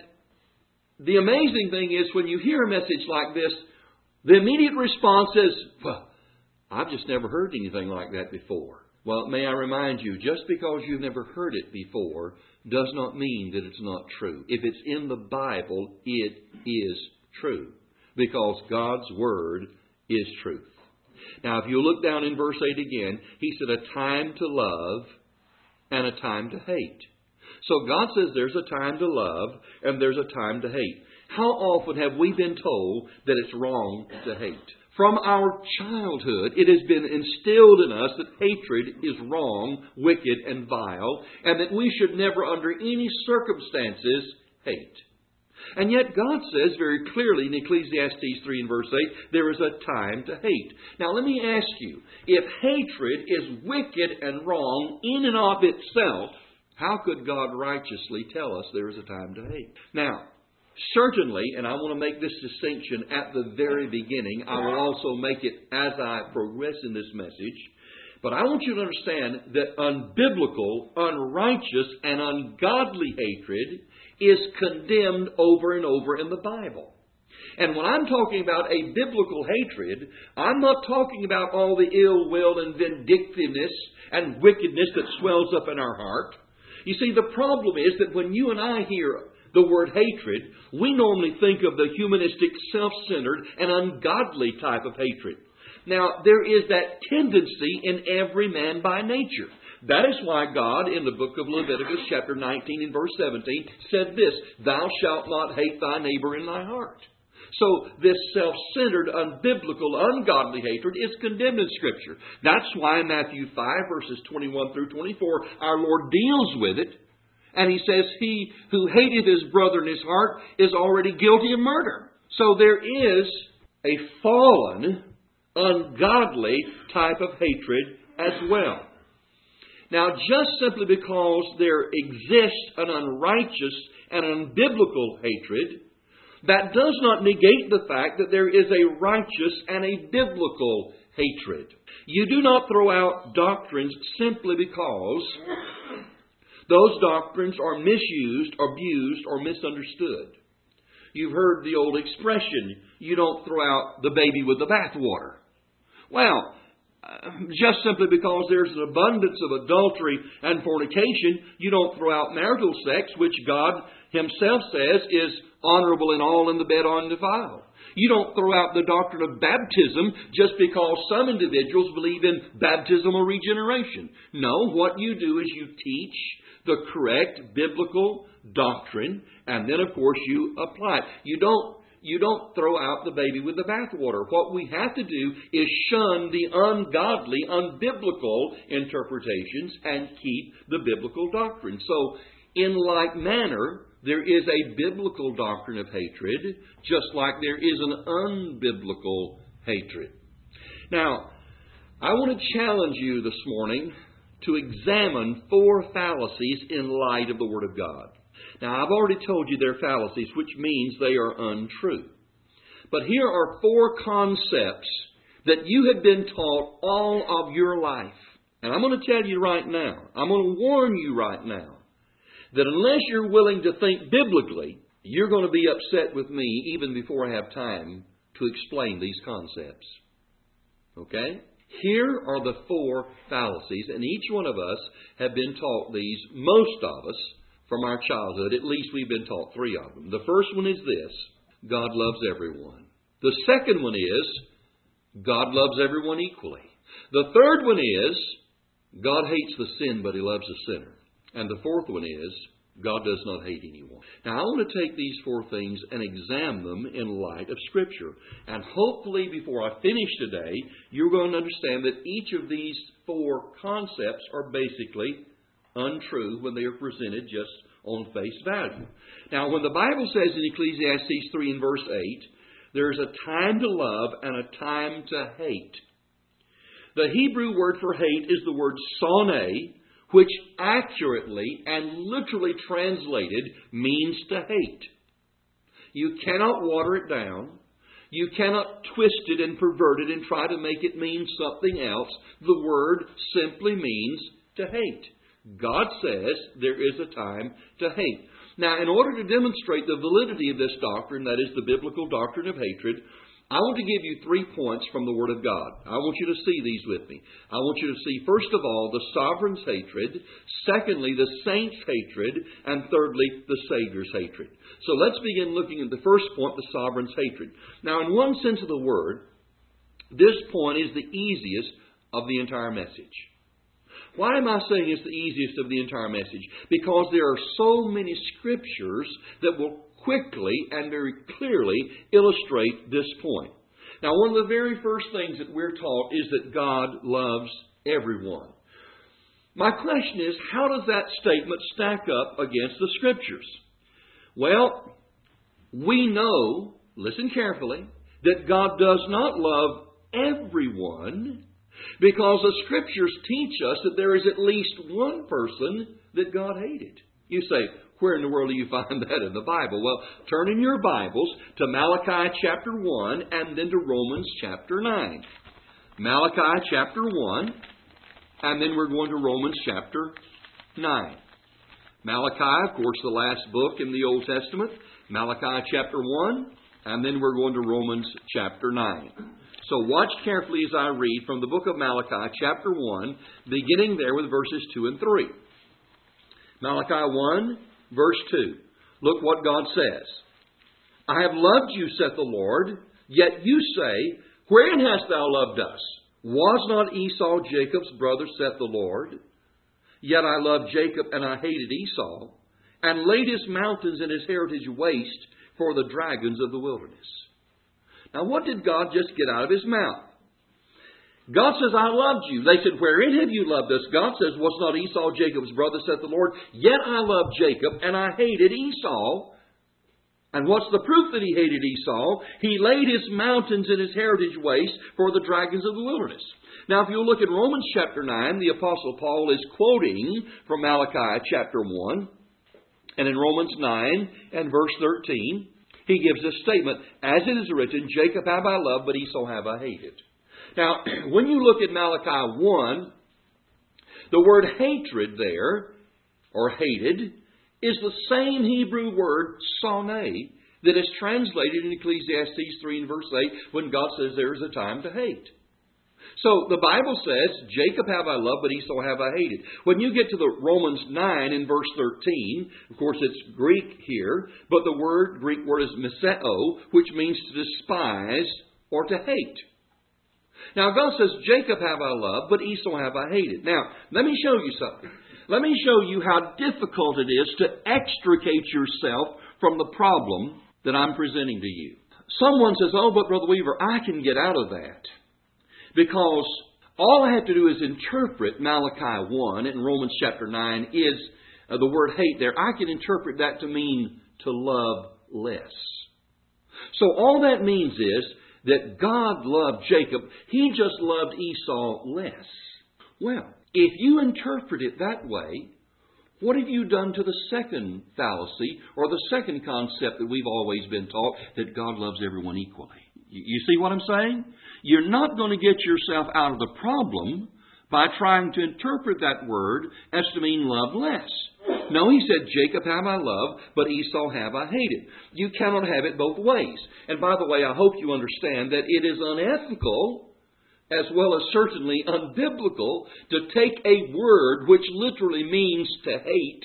the amazing thing is when you hear a message like this, the immediate response is, well, I've just never heard anything like that before. Well, may I remind you, just because you've never heard it before does not mean that it's not true. If it's in the Bible, it is true. Because God's Word is truth. Now, if you look down in verse eight again, He said a time to love and a time to hate. So God says there's a time to love and there's a time to hate. How often have we been told that it's wrong to hate? From our childhood, it has been instilled in us that hatred is wrong, wicked, and vile, and that we should never, under any circumstances, hate. And yet God says very clearly in Ecclesiastes three and verse eight, there is a time to hate. Now let me ask you, if hatred is wicked and wrong in and of itself, how could God righteously tell us there is a time to hate? Now, certainly, and I want to make this distinction at the very beginning, I will also make it as I progress in this message, but I want you to understand that unbiblical, unrighteous, and ungodly hatred is condemned over and over in the Bible. And when I'm talking about a biblical hatred, I'm not talking about all the ill will and vindictiveness and wickedness that swells up in our heart. You see, the problem is that when you and I hear the word hatred, we normally think of the humanistic, self-centered, and ungodly type of hatred. Now, there is that tendency in every man by nature. That is why God, in the book of Leviticus, chapter nineteen and verse seventeen, said this, Thou shalt not hate thy neighbor in thy heart. So this self-centered, unbiblical, ungodly hatred is condemned in Scripture. That's why in Matthew five, verses twenty-one through twenty-four, our Lord deals with it. And He says, He who hateth his brother in his heart is already guilty of murder. So there is a fallen, ungodly type of hatred as well. Now, just simply because there exists an unrighteous and unbiblical hatred, that does not negate the fact that there is a righteous and a biblical hatred. You do not throw out doctrines simply because those doctrines are misused, abused, or misunderstood. You've heard the old expression, you don't throw out the baby with the bathwater. Well, just simply because there's an abundance of adultery and fornication, you don't throw out marital sex, which God Himself says is honorable in all and the bed undefiled. You don't throw out the doctrine of baptism just because some individuals believe in baptismal regeneration. No, what you do is you teach the correct biblical doctrine, and then, of course, you apply it. You don't You don't throw out the baby with the bathwater. What we have to do is shun the ungodly, unbiblical interpretations and keep the biblical doctrine. So, in like manner, there is a biblical doctrine of hatred, just like there is an unbiblical hatred. Now, I want to challenge you this morning to examine four fallacies in light of the Word of God. Now, I've already told you they're fallacies, which means they are untrue. But here are four concepts that you have been taught all of your life. And I'm going to tell you right now, I'm going to warn you right now, that unless you're willing to think biblically, you're going to be upset with me even before I have time to explain these concepts. Okay? Here are the four fallacies, and each one of us have been taught these, most of us, from our childhood. At least we've been taught three of them. The first one is this: God loves everyone. The second one is God loves everyone equally. The third one is God hates the sin, but He loves the sinner. And the fourth one is God does not hate anyone. Now, I want to take these four things and examine them in light of Scripture. And hopefully, before I finish today, you're going to understand that each of these four concepts are basically untrue when they are presented just on face value. Now, when the Bible says in Ecclesiastes three and verse eight, there's a time to love and a time to hate. The Hebrew word for hate is the word sonē, which accurately and literally translated means to hate. You cannot water it down. You cannot twist it and pervert it and try to make it mean something else. The word simply means to hate. God says there is a time to hate. Now, in order to demonstrate the validity of this doctrine, that is the biblical doctrine of hatred, I want to give you three points from the Word of God. I want you to see these with me. I want you to see, first of all, the sovereign's hatred. Secondly, the saint's hatred. And thirdly, the Savior's hatred. So let's begin looking at the first point, the sovereign's hatred. Now, in one sense of the word, this point is the easiest of the entire message. Why am I saying it's the easiest of the entire message? Because there are so many Scriptures that will quickly and very clearly illustrate this point. Now, one of the very first things that we're taught is that God loves everyone. My question is, how does that statement stack up against the Scriptures? Well, we know, listen carefully, that God does not love everyone, because the Scriptures teach us that there is at least one person that God hated. You say, where in the world do you find that in the Bible? Well, turn in your Bibles to Malachi chapter one and then to Romans chapter nine. Malachi chapter one and then we're going to Romans chapter nine. Malachi, of course, the last book in the Old Testament. Malachi chapter one and then we're going to Romans chapter nine. So watch carefully as I read from the book of Malachi chapter one, beginning there with verses two and three. Malachi one, verse two. Look what God says. I have loved you, saith the Lord, yet you say, wherein hast thou loved us? Was not Esau Jacob's brother, saith the Lord? Yet I loved Jacob, and I hated Esau, and laid his mountains and his heritage waste for the dragons of the wilderness. Now, what did God just get out of his mouth? God says, I loved you. They said, wherein have you loved us? God says, was not Esau Jacob's brother, saith the Lord? Yet I loved Jacob, and I hated Esau. And what's the proof that he hated Esau? He laid his mountains and his heritage waste for the dragons of the wilderness. Now, if you look at Romans chapter nine, the Apostle Paul is quoting from Malachi chapter one. And in Romans nine and verse thirteen, he gives this statement, as it is written, Jacob have I loved, but Esau have I hated. Now, when you look at Malachi one, the word hatred there, or hated, is the same Hebrew word, sonē, that is translated in Ecclesiastes three and verse eight, when God says there is a time to hate. So, the Bible says, Jacob have I loved, but Esau have I hated. When you get to the Romans nine and verse thirteen, of course it's Greek here, but the word, Greek word is miseo, which means to despise or to hate. Now, God says, Jacob have I loved, but Esau have I hated. Now, let me show you something. Let me show you how difficult it is to extricate yourself from the problem that I'm presenting to you. Someone says, oh, but Brother Weaver, I can get out of that. Because all I have to do is interpret Malachi one and Romans chapter nine is uh, the word hate there. I can interpret that to mean to love less. So all that means is that God loved Jacob. He just loved Esau less. Well, if you interpret it that way, what have you done to the second fallacy or the second concept that we've always been taught, that God loves everyone equally? You see what I'm saying? You're not going to get yourself out of the problem by trying to interpret that word as to mean love less. No, he said, Jacob have I loved, but Esau have I hated. You cannot have it both ways. And by the way, I hope you understand that it is unethical, as well as certainly unbiblical, to take a word which literally means to hate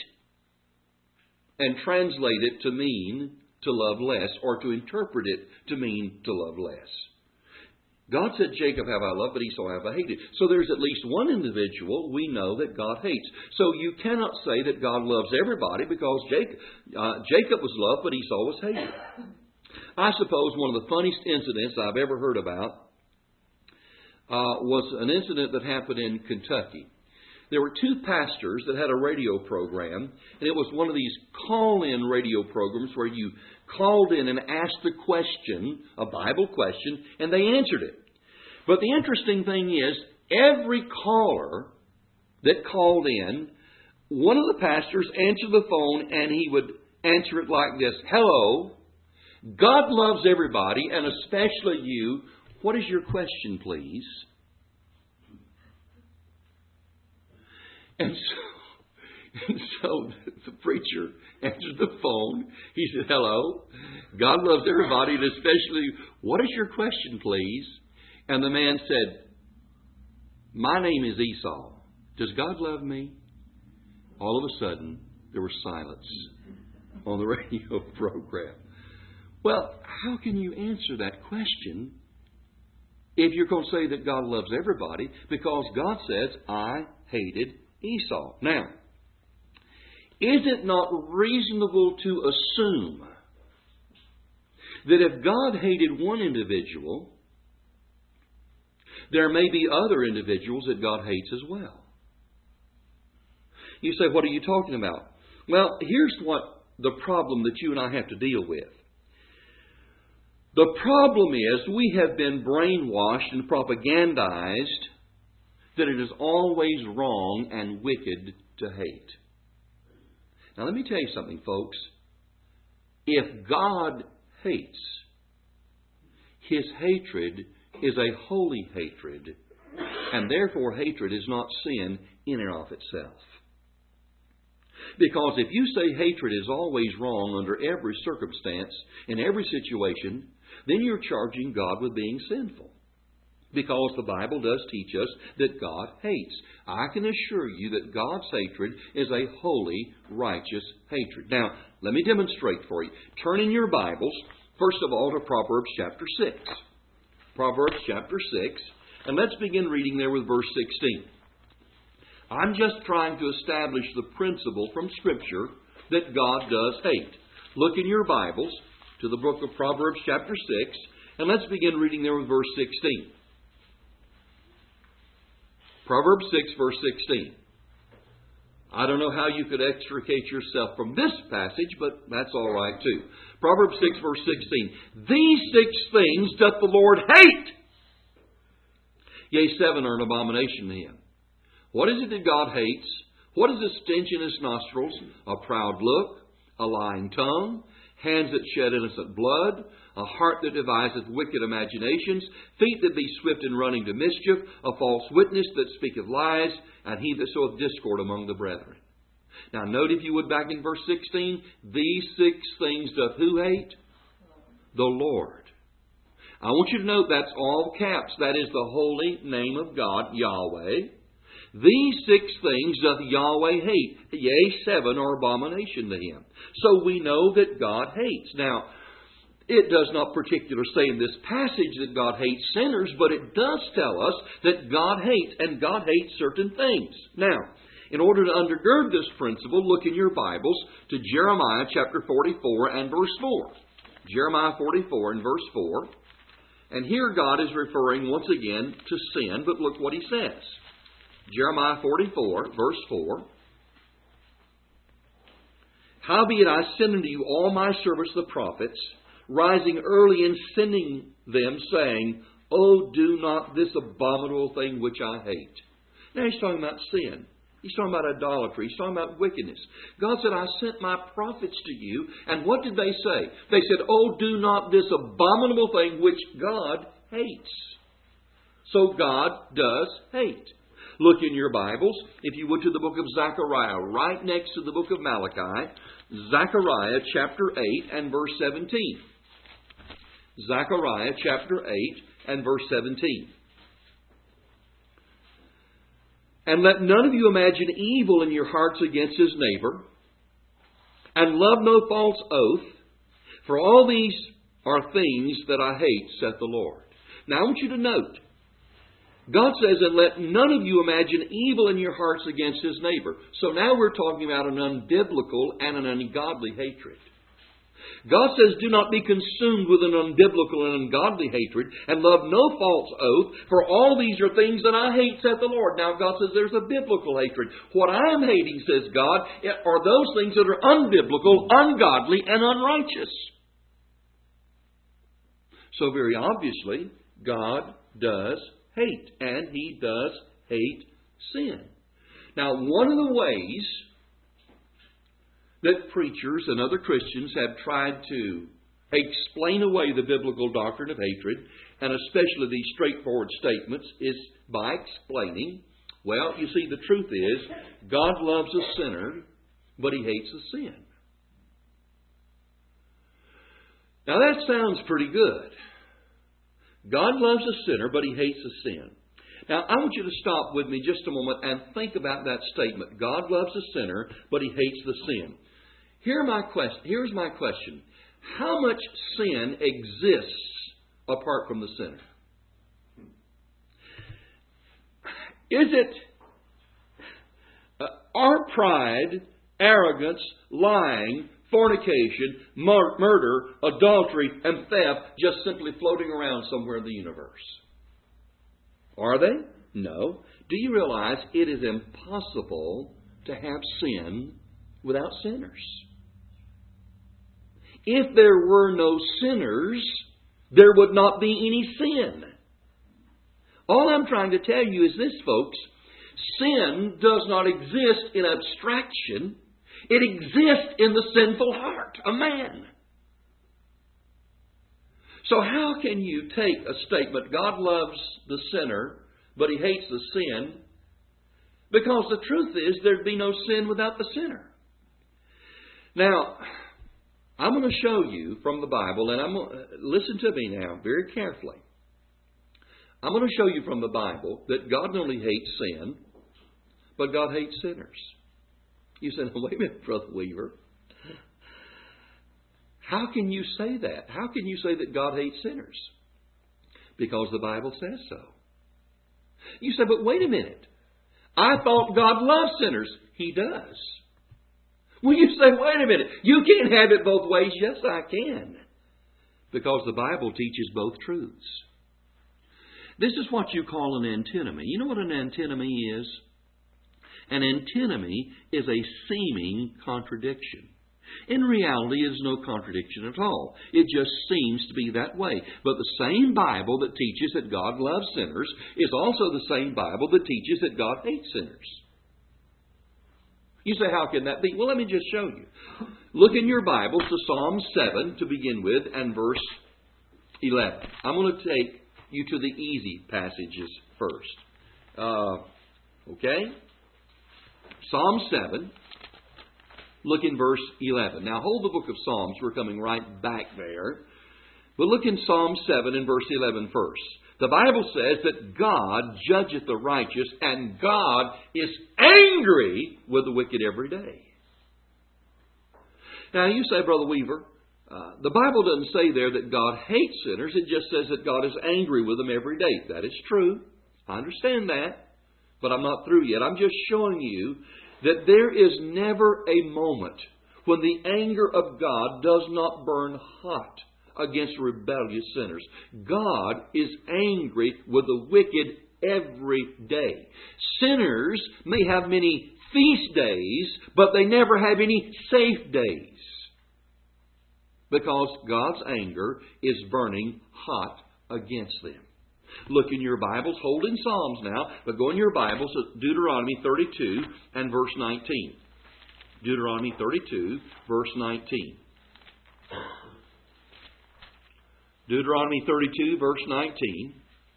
and translate it to mean to love less, or to interpret it to mean to love less. God said, Jacob have I loved, but Esau have I hated. So there's at least one individual we know that God hates. So you cannot say that God loves everybody because Jacob, uh, Jacob was loved, but Esau was hated. I suppose one of the funniest incidents I've ever heard about uh, was an incident that happened in Kentucky. There were two pastors that had a radio program, and it was one of these call-in radio programs where you called in and asked a question, a Bible question, and they answered it. But the interesting thing is, every caller that called in, one of the pastors answered the phone, and he would answer it like this: "Hello, God loves everybody, and especially you. What is your question, please?" And so, and so the preacher answered the phone. He said, "Hello, God loves everybody, and especially, what is your question, please?" And the man said, "My name is Esau. Does God love me?" All of a sudden, there was silence on the radio program. Well, how can you answer that question if you're going to say that God loves everybody? Because God says, "I hated Esau." Now, is it not reasonable to assume that if God hated one individual, there may be other individuals that God hates as well? You say, what are you talking about? Well, here's what the problem that you and I have to deal with. The problem is we have been brainwashed and propagandized that it is always wrong and wicked to hate. Now let me tell you something, folks. If God hates, His hatred is a holy hatred, and therefore hatred is not sin in and of itself. Because if you say hatred is always wrong under every circumstance, in every situation, then you're charging God with being sinful. Because the Bible does teach us that God hates. I can assure you that God's hatred is a holy, righteous hatred. Now, let me demonstrate for you. Turn in your Bibles, first of all, to Proverbs chapter six. Proverbs chapter six, and let's begin reading there with verse sixteen. I'm just trying to establish the principle from Scripture that God does hate. Look in your Bibles to the book of Proverbs chapter six, and let's begin reading there with verse sixteen. Proverbs six, verse sixteen. I don't know how you could extricate yourself from this passage, but that's all right too. Proverbs six, verse sixteen. These six things doth the Lord hate. Yea, seven are an abomination to Him. What is it that God hates? What is a stench in His nostrils? A proud look, a lying tongue, hands that shed innocent blood, a heart that deviseth wicked imaginations, feet that be swift in running to mischief, a false witness that speaketh lies, and he that soweth discord among the brethren. Now note, if you would, back in verse sixteen, these six things doth who hate? The Lord. I want you to note that's all caps. That is the holy name of God, Yahweh. These six things doth Yahweh hate. Yea, seven are abomination to Him. So we know that God hates. Now, it does not particularly say in this passage that God hates sinners, but it does tell us that God hates, and God hates certain things. Now, in order to undergird this principle, look in your Bibles to Jeremiah chapter forty-four and verse four. Jeremiah forty-four and verse four. And here God is referring once again to sin, but look what He says. Jeremiah forty-four, verse four. Howbeit I send unto you all my servants the prophets, rising early and sending them, saying, Oh, do not this abominable thing which I hate. Now He's talking about sin. He's talking about idolatry. He's talking about wickedness. God said, I sent my prophets to you. And what did they say? They said, Oh, do not this abominable thing which God hates. So God does hate. Look in your Bibles, if you would, to the book of Zechariah, right next to the book of Malachi. Zechariah chapter eight and verse seventeen. Zechariah chapter eight and verse seventeen. And let none of you imagine evil in your hearts against his neighbor, and love no false oath, for all these are things that I hate, saith the Lord. Now I want you to note, God says, and let none of you imagine evil in your hearts against his neighbor. So now we're talking about an unbiblical and an ungodly hatred. God says, do not be consumed with an unbiblical and ungodly hatred, and love no false oath, for all these are things that I hate, saith the Lord. Now God says there's a biblical hatred. What I am hating, says God, are those things that are unbiblical, ungodly, and unrighteous. So very obviously, God does hate, and he does hate sin. Now, one of the ways that preachers and other Christians have tried to explain away the biblical doctrine of hatred, and especially these straightforward statements, is by explaining, well, you see, the truth is, God loves a sinner, but he hates the sin. Now that sounds pretty good. God loves a sinner, but he hates the sin. Now, I want you to stop with me just a moment and think about that statement. God loves a sinner, but he hates the sin. Here my question, here's my question. How much sin exists apart from the sinner? Is it uh, our pride, arrogance, lying, fornication, mur- murder, adultery, and theft just simply floating around somewhere in the universe? Are they? No. Do you realize it is impossible to have sin without sinners? If there were no sinners, there would not be any sin. All I'm trying to tell you is this, folks. Sin does not exist in abstraction. It exists in the sinful heart of man. So how can you take a statement, God loves the sinner, but he hates the sin? Because the truth is, there'd be no sin without the sinner. Now, I'm going to show you from the Bible, and I'm going to, listen to me now very carefully. I'm going to show you from the Bible that God not only hates sin, but God hates sinners. You said, wait a minute, Brother Weaver. How can you say that? How can you say that God hates sinners? Because the Bible says so. You say, but wait a minute. I thought God loves sinners. He does. Well, you say, wait a minute. You can't have it both ways. Yes, I can. Because the Bible teaches both truths. This is what you call an antinomy. You know what an antinomy is? An antinomy is a seeming contradiction. In reality, it is no contradiction at all. It just seems to be that way. But the same Bible that teaches that God loves sinners is also the same Bible that teaches that God hates sinners. You say, how can that be? Well, let me just show you. Look in your Bibles to Psalm seven to begin with and verse eleven. I'm going to take you to the easy passages first. Uh, okay? Psalm seven. Look in verse eleven. Now hold the book of Psalms. We're coming right back there. But look in Psalm seven and verse eleven first. The Bible says that God judgeth the righteous, and God is angry with the wicked every day. Now you say, Brother Weaver, uh, the Bible doesn't say there that God hates sinners. It just says that God is angry with them every day. That is true. I understand that. But I'm not through yet. I'm just showing you that there is never a moment when the anger of God does not burn hot against rebellious sinners. God is angry with the wicked every day. Sinners may have many feast days, but they never have any safe days. Because God's anger is burning hot against them. Look in your Bibles, hold in Psalms now, but go in your Bibles to Deuteronomy thirty-two and verse nineteen. Deuteronomy thirty-two, verse nineteen. Deuteronomy thirty-two, verse nineteen.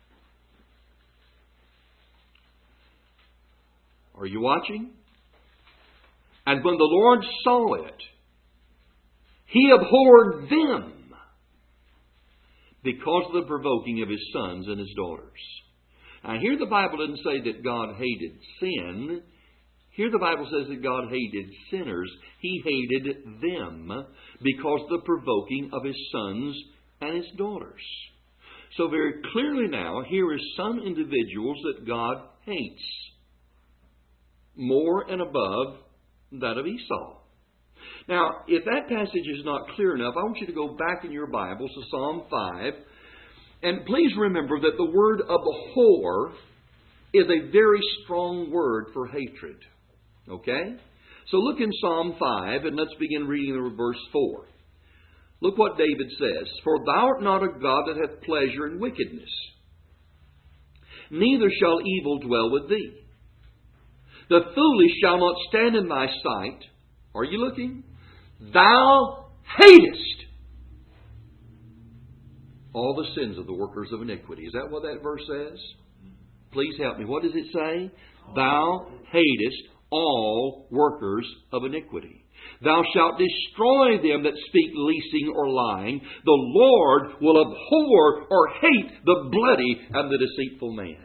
Are you watching? And when the Lord saw it, He abhorred them because of the provoking of His sons and His daughters. Now here the Bible doesn't say that God hated sin. Here the Bible says that God hated sinners. He hated them because of the provoking of His sons and His daughters. So very clearly now, here is some individuals that God hates more and above that of Esau. Now, if that passage is not clear enough, I want you to go back in your Bibles to Psalm five. And please remember that the word abhor is a very strong word for hatred. Okay? So look in Psalm five and let's begin reading verse four. Look what David says. For thou art not a God that hath pleasure in wickedness, neither shall evil dwell with thee. The foolish shall not stand in thy sight. Are you looking? Thou hatest all the sins of the workers of iniquity. Is that what that verse says? Please help me. What does it say? Thou hatest all workers of iniquity. Thou shalt destroy them that speak leasing or lying. The Lord will abhor or hate the bloody and the deceitful man.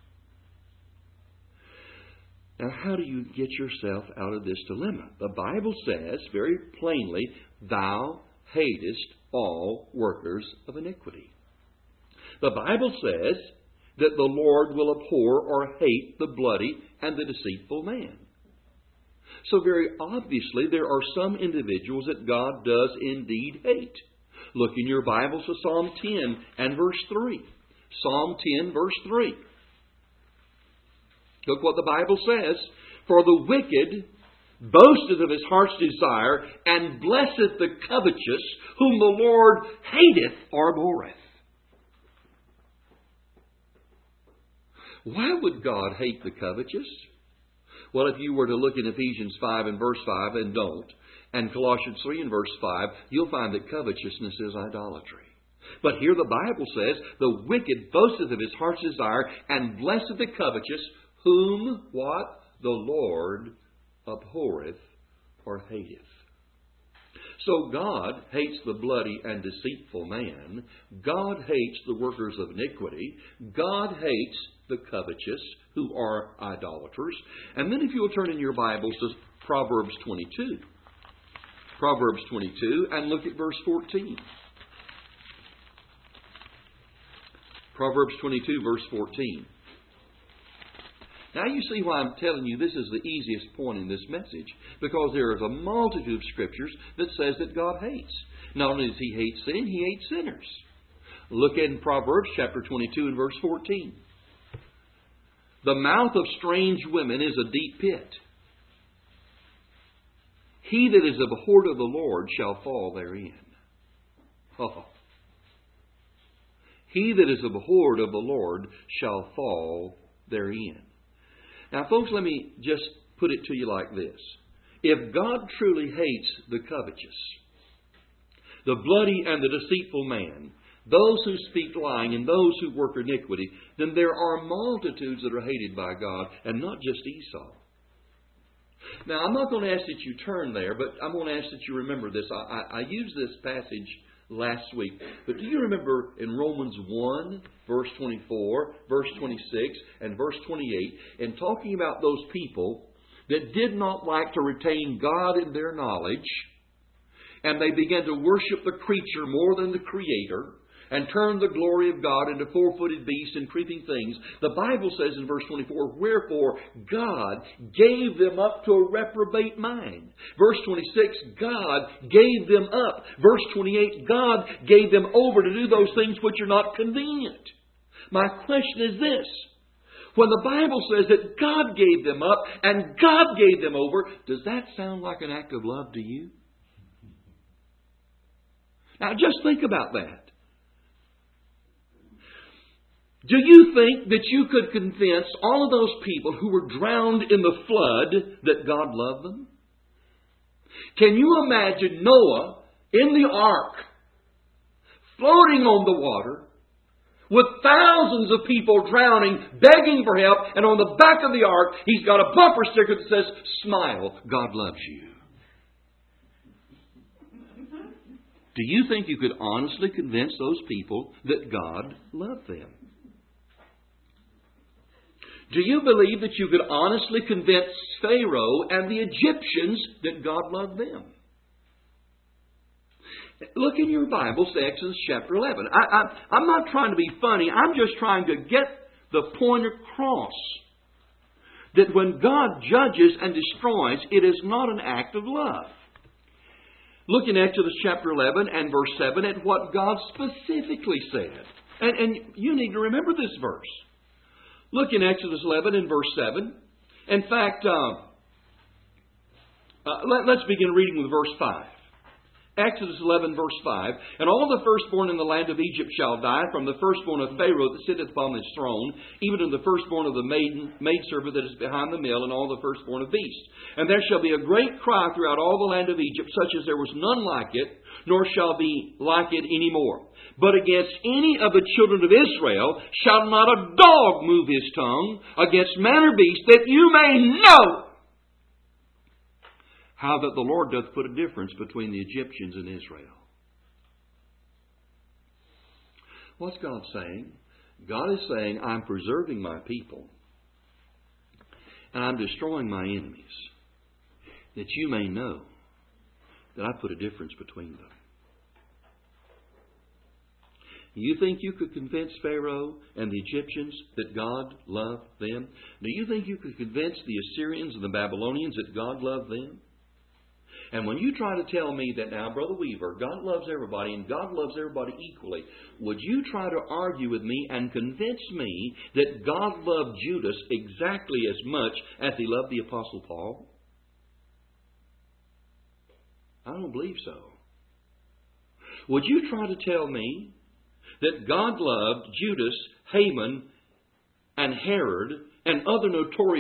Now, how do you get yourself out of this dilemma? The Bible says very plainly, thou hatest all workers of iniquity. The Bible says that the Lord will abhor or hate the bloody and the deceitful man. So very obviously there are some individuals that God does indeed hate. Look in your Bibles to Psalm ten and verse three. Psalm ten verse three. Look what the Bible says. For the wicked boasteth of his heart's desire, and blesseth the covetous, whom the Lord hateth or abhorreth. Why would God hate the covetous? Well, if you were to look in Ephesians five and verse five and don't, and Colossians three and verse five, you'll find that covetousness is idolatry. But here the Bible says, the wicked boasteth of his heart's desire, and blesseth the covetous, whom, what? The Lord abhorreth or hateth. So God hates the bloody and deceitful man. God hates the workers of iniquity. God hates the covetous, who are idolaters. And then if you will turn in your Bibles to Proverbs twenty-two. Proverbs twenty-two, and look at verse fourteen. Proverbs twenty-two, verse fourteen. Now you see why I'm telling you this is the easiest point in this message. Because there is a multitude of scriptures that says that God hates. Not only does He hate sin, He hates sinners. Look in Proverbs chapter twenty-two and verse fourteen. The mouth of strange women is a deep pit. He that is abhorred of the Lord shall fall therein. Oh. He that is abhorred of the Lord shall fall therein. Now, folks, let me just put it to you like this. If God truly hates the covetous, the bloody and the deceitful man, those who speak lying and those who work iniquity, then there are multitudes that are hated by God, and not just Esau. Now, I'm not going to ask that you turn there, but I'm going to ask that you remember this. I, I, I used this passage last week, but do you remember in Romans one, verse twenty-four, verse twenty-six, and verse twenty-eight, in talking about those people that did not like to retain God in their knowledge, and they began to worship the creature more than the Creator, and turned the glory of God into four-footed beasts and creeping things. The Bible says in verse twenty-four, wherefore God gave them up to a reprobate mind. Verse twenty-six, God gave them up. Verse twenty-eight, God gave them over to do those things which are not convenient. My question is this. When the Bible says that God gave them up and God gave them over, does that sound like an act of love to you? Now just think about that. Do you think that you could convince all of those people who were drowned in the flood that God loved them? Can you imagine Noah in the ark, floating on the water, with thousands of people drowning, begging for help, and on the back of the ark, he's got a bumper sticker that says, smile, God loves you. Do you think you could honestly convince those people that God loved them? Do you believe that you could honestly convince Pharaoh and the Egyptians that God loved them? Look in your Bibles to Exodus chapter eleven. I, I, I'm not trying to be funny. I'm just trying to get the point across. That when God judges and destroys, it is not an act of love. Look in Exodus chapter eleven and verse seven at what God specifically said. And, and you need to remember this verse. Look in Exodus eleven and verse seven. In fact, uh, uh, let, let's begin reading with verse five. Exodus eleven, verse five. And all the firstborn in the land of Egypt shall die, from the firstborn of Pharaoh that sitteth upon his throne, even to the firstborn of the maiden, maidservant that is behind the mill, and all the firstborn of beasts. And there shall be a great cry throughout all the land of Egypt, such as there was none like it, nor shall be like it any more. But against any of the children of Israel shall not a dog move his tongue against man or beast, that you may know how that the Lord doth put a difference between the Egyptians and Israel. What's God saying? God is saying, I'm preserving my people, and I'm destroying my enemies, that you may know that I put a difference between them. You think you could convince Pharaoh and the Egyptians that God loved them? Do you think you could convince the Assyrians and the Babylonians that God loved them? And when you try to tell me that now, Brother Weaver, God loves everybody and God loves everybody equally, would you try to argue with me and convince me that God loved Judas exactly as much as He loved the Apostle Paul? I don't believe so. Would you try to tell me that God loved Judas, Haman, and Herod, and other notorious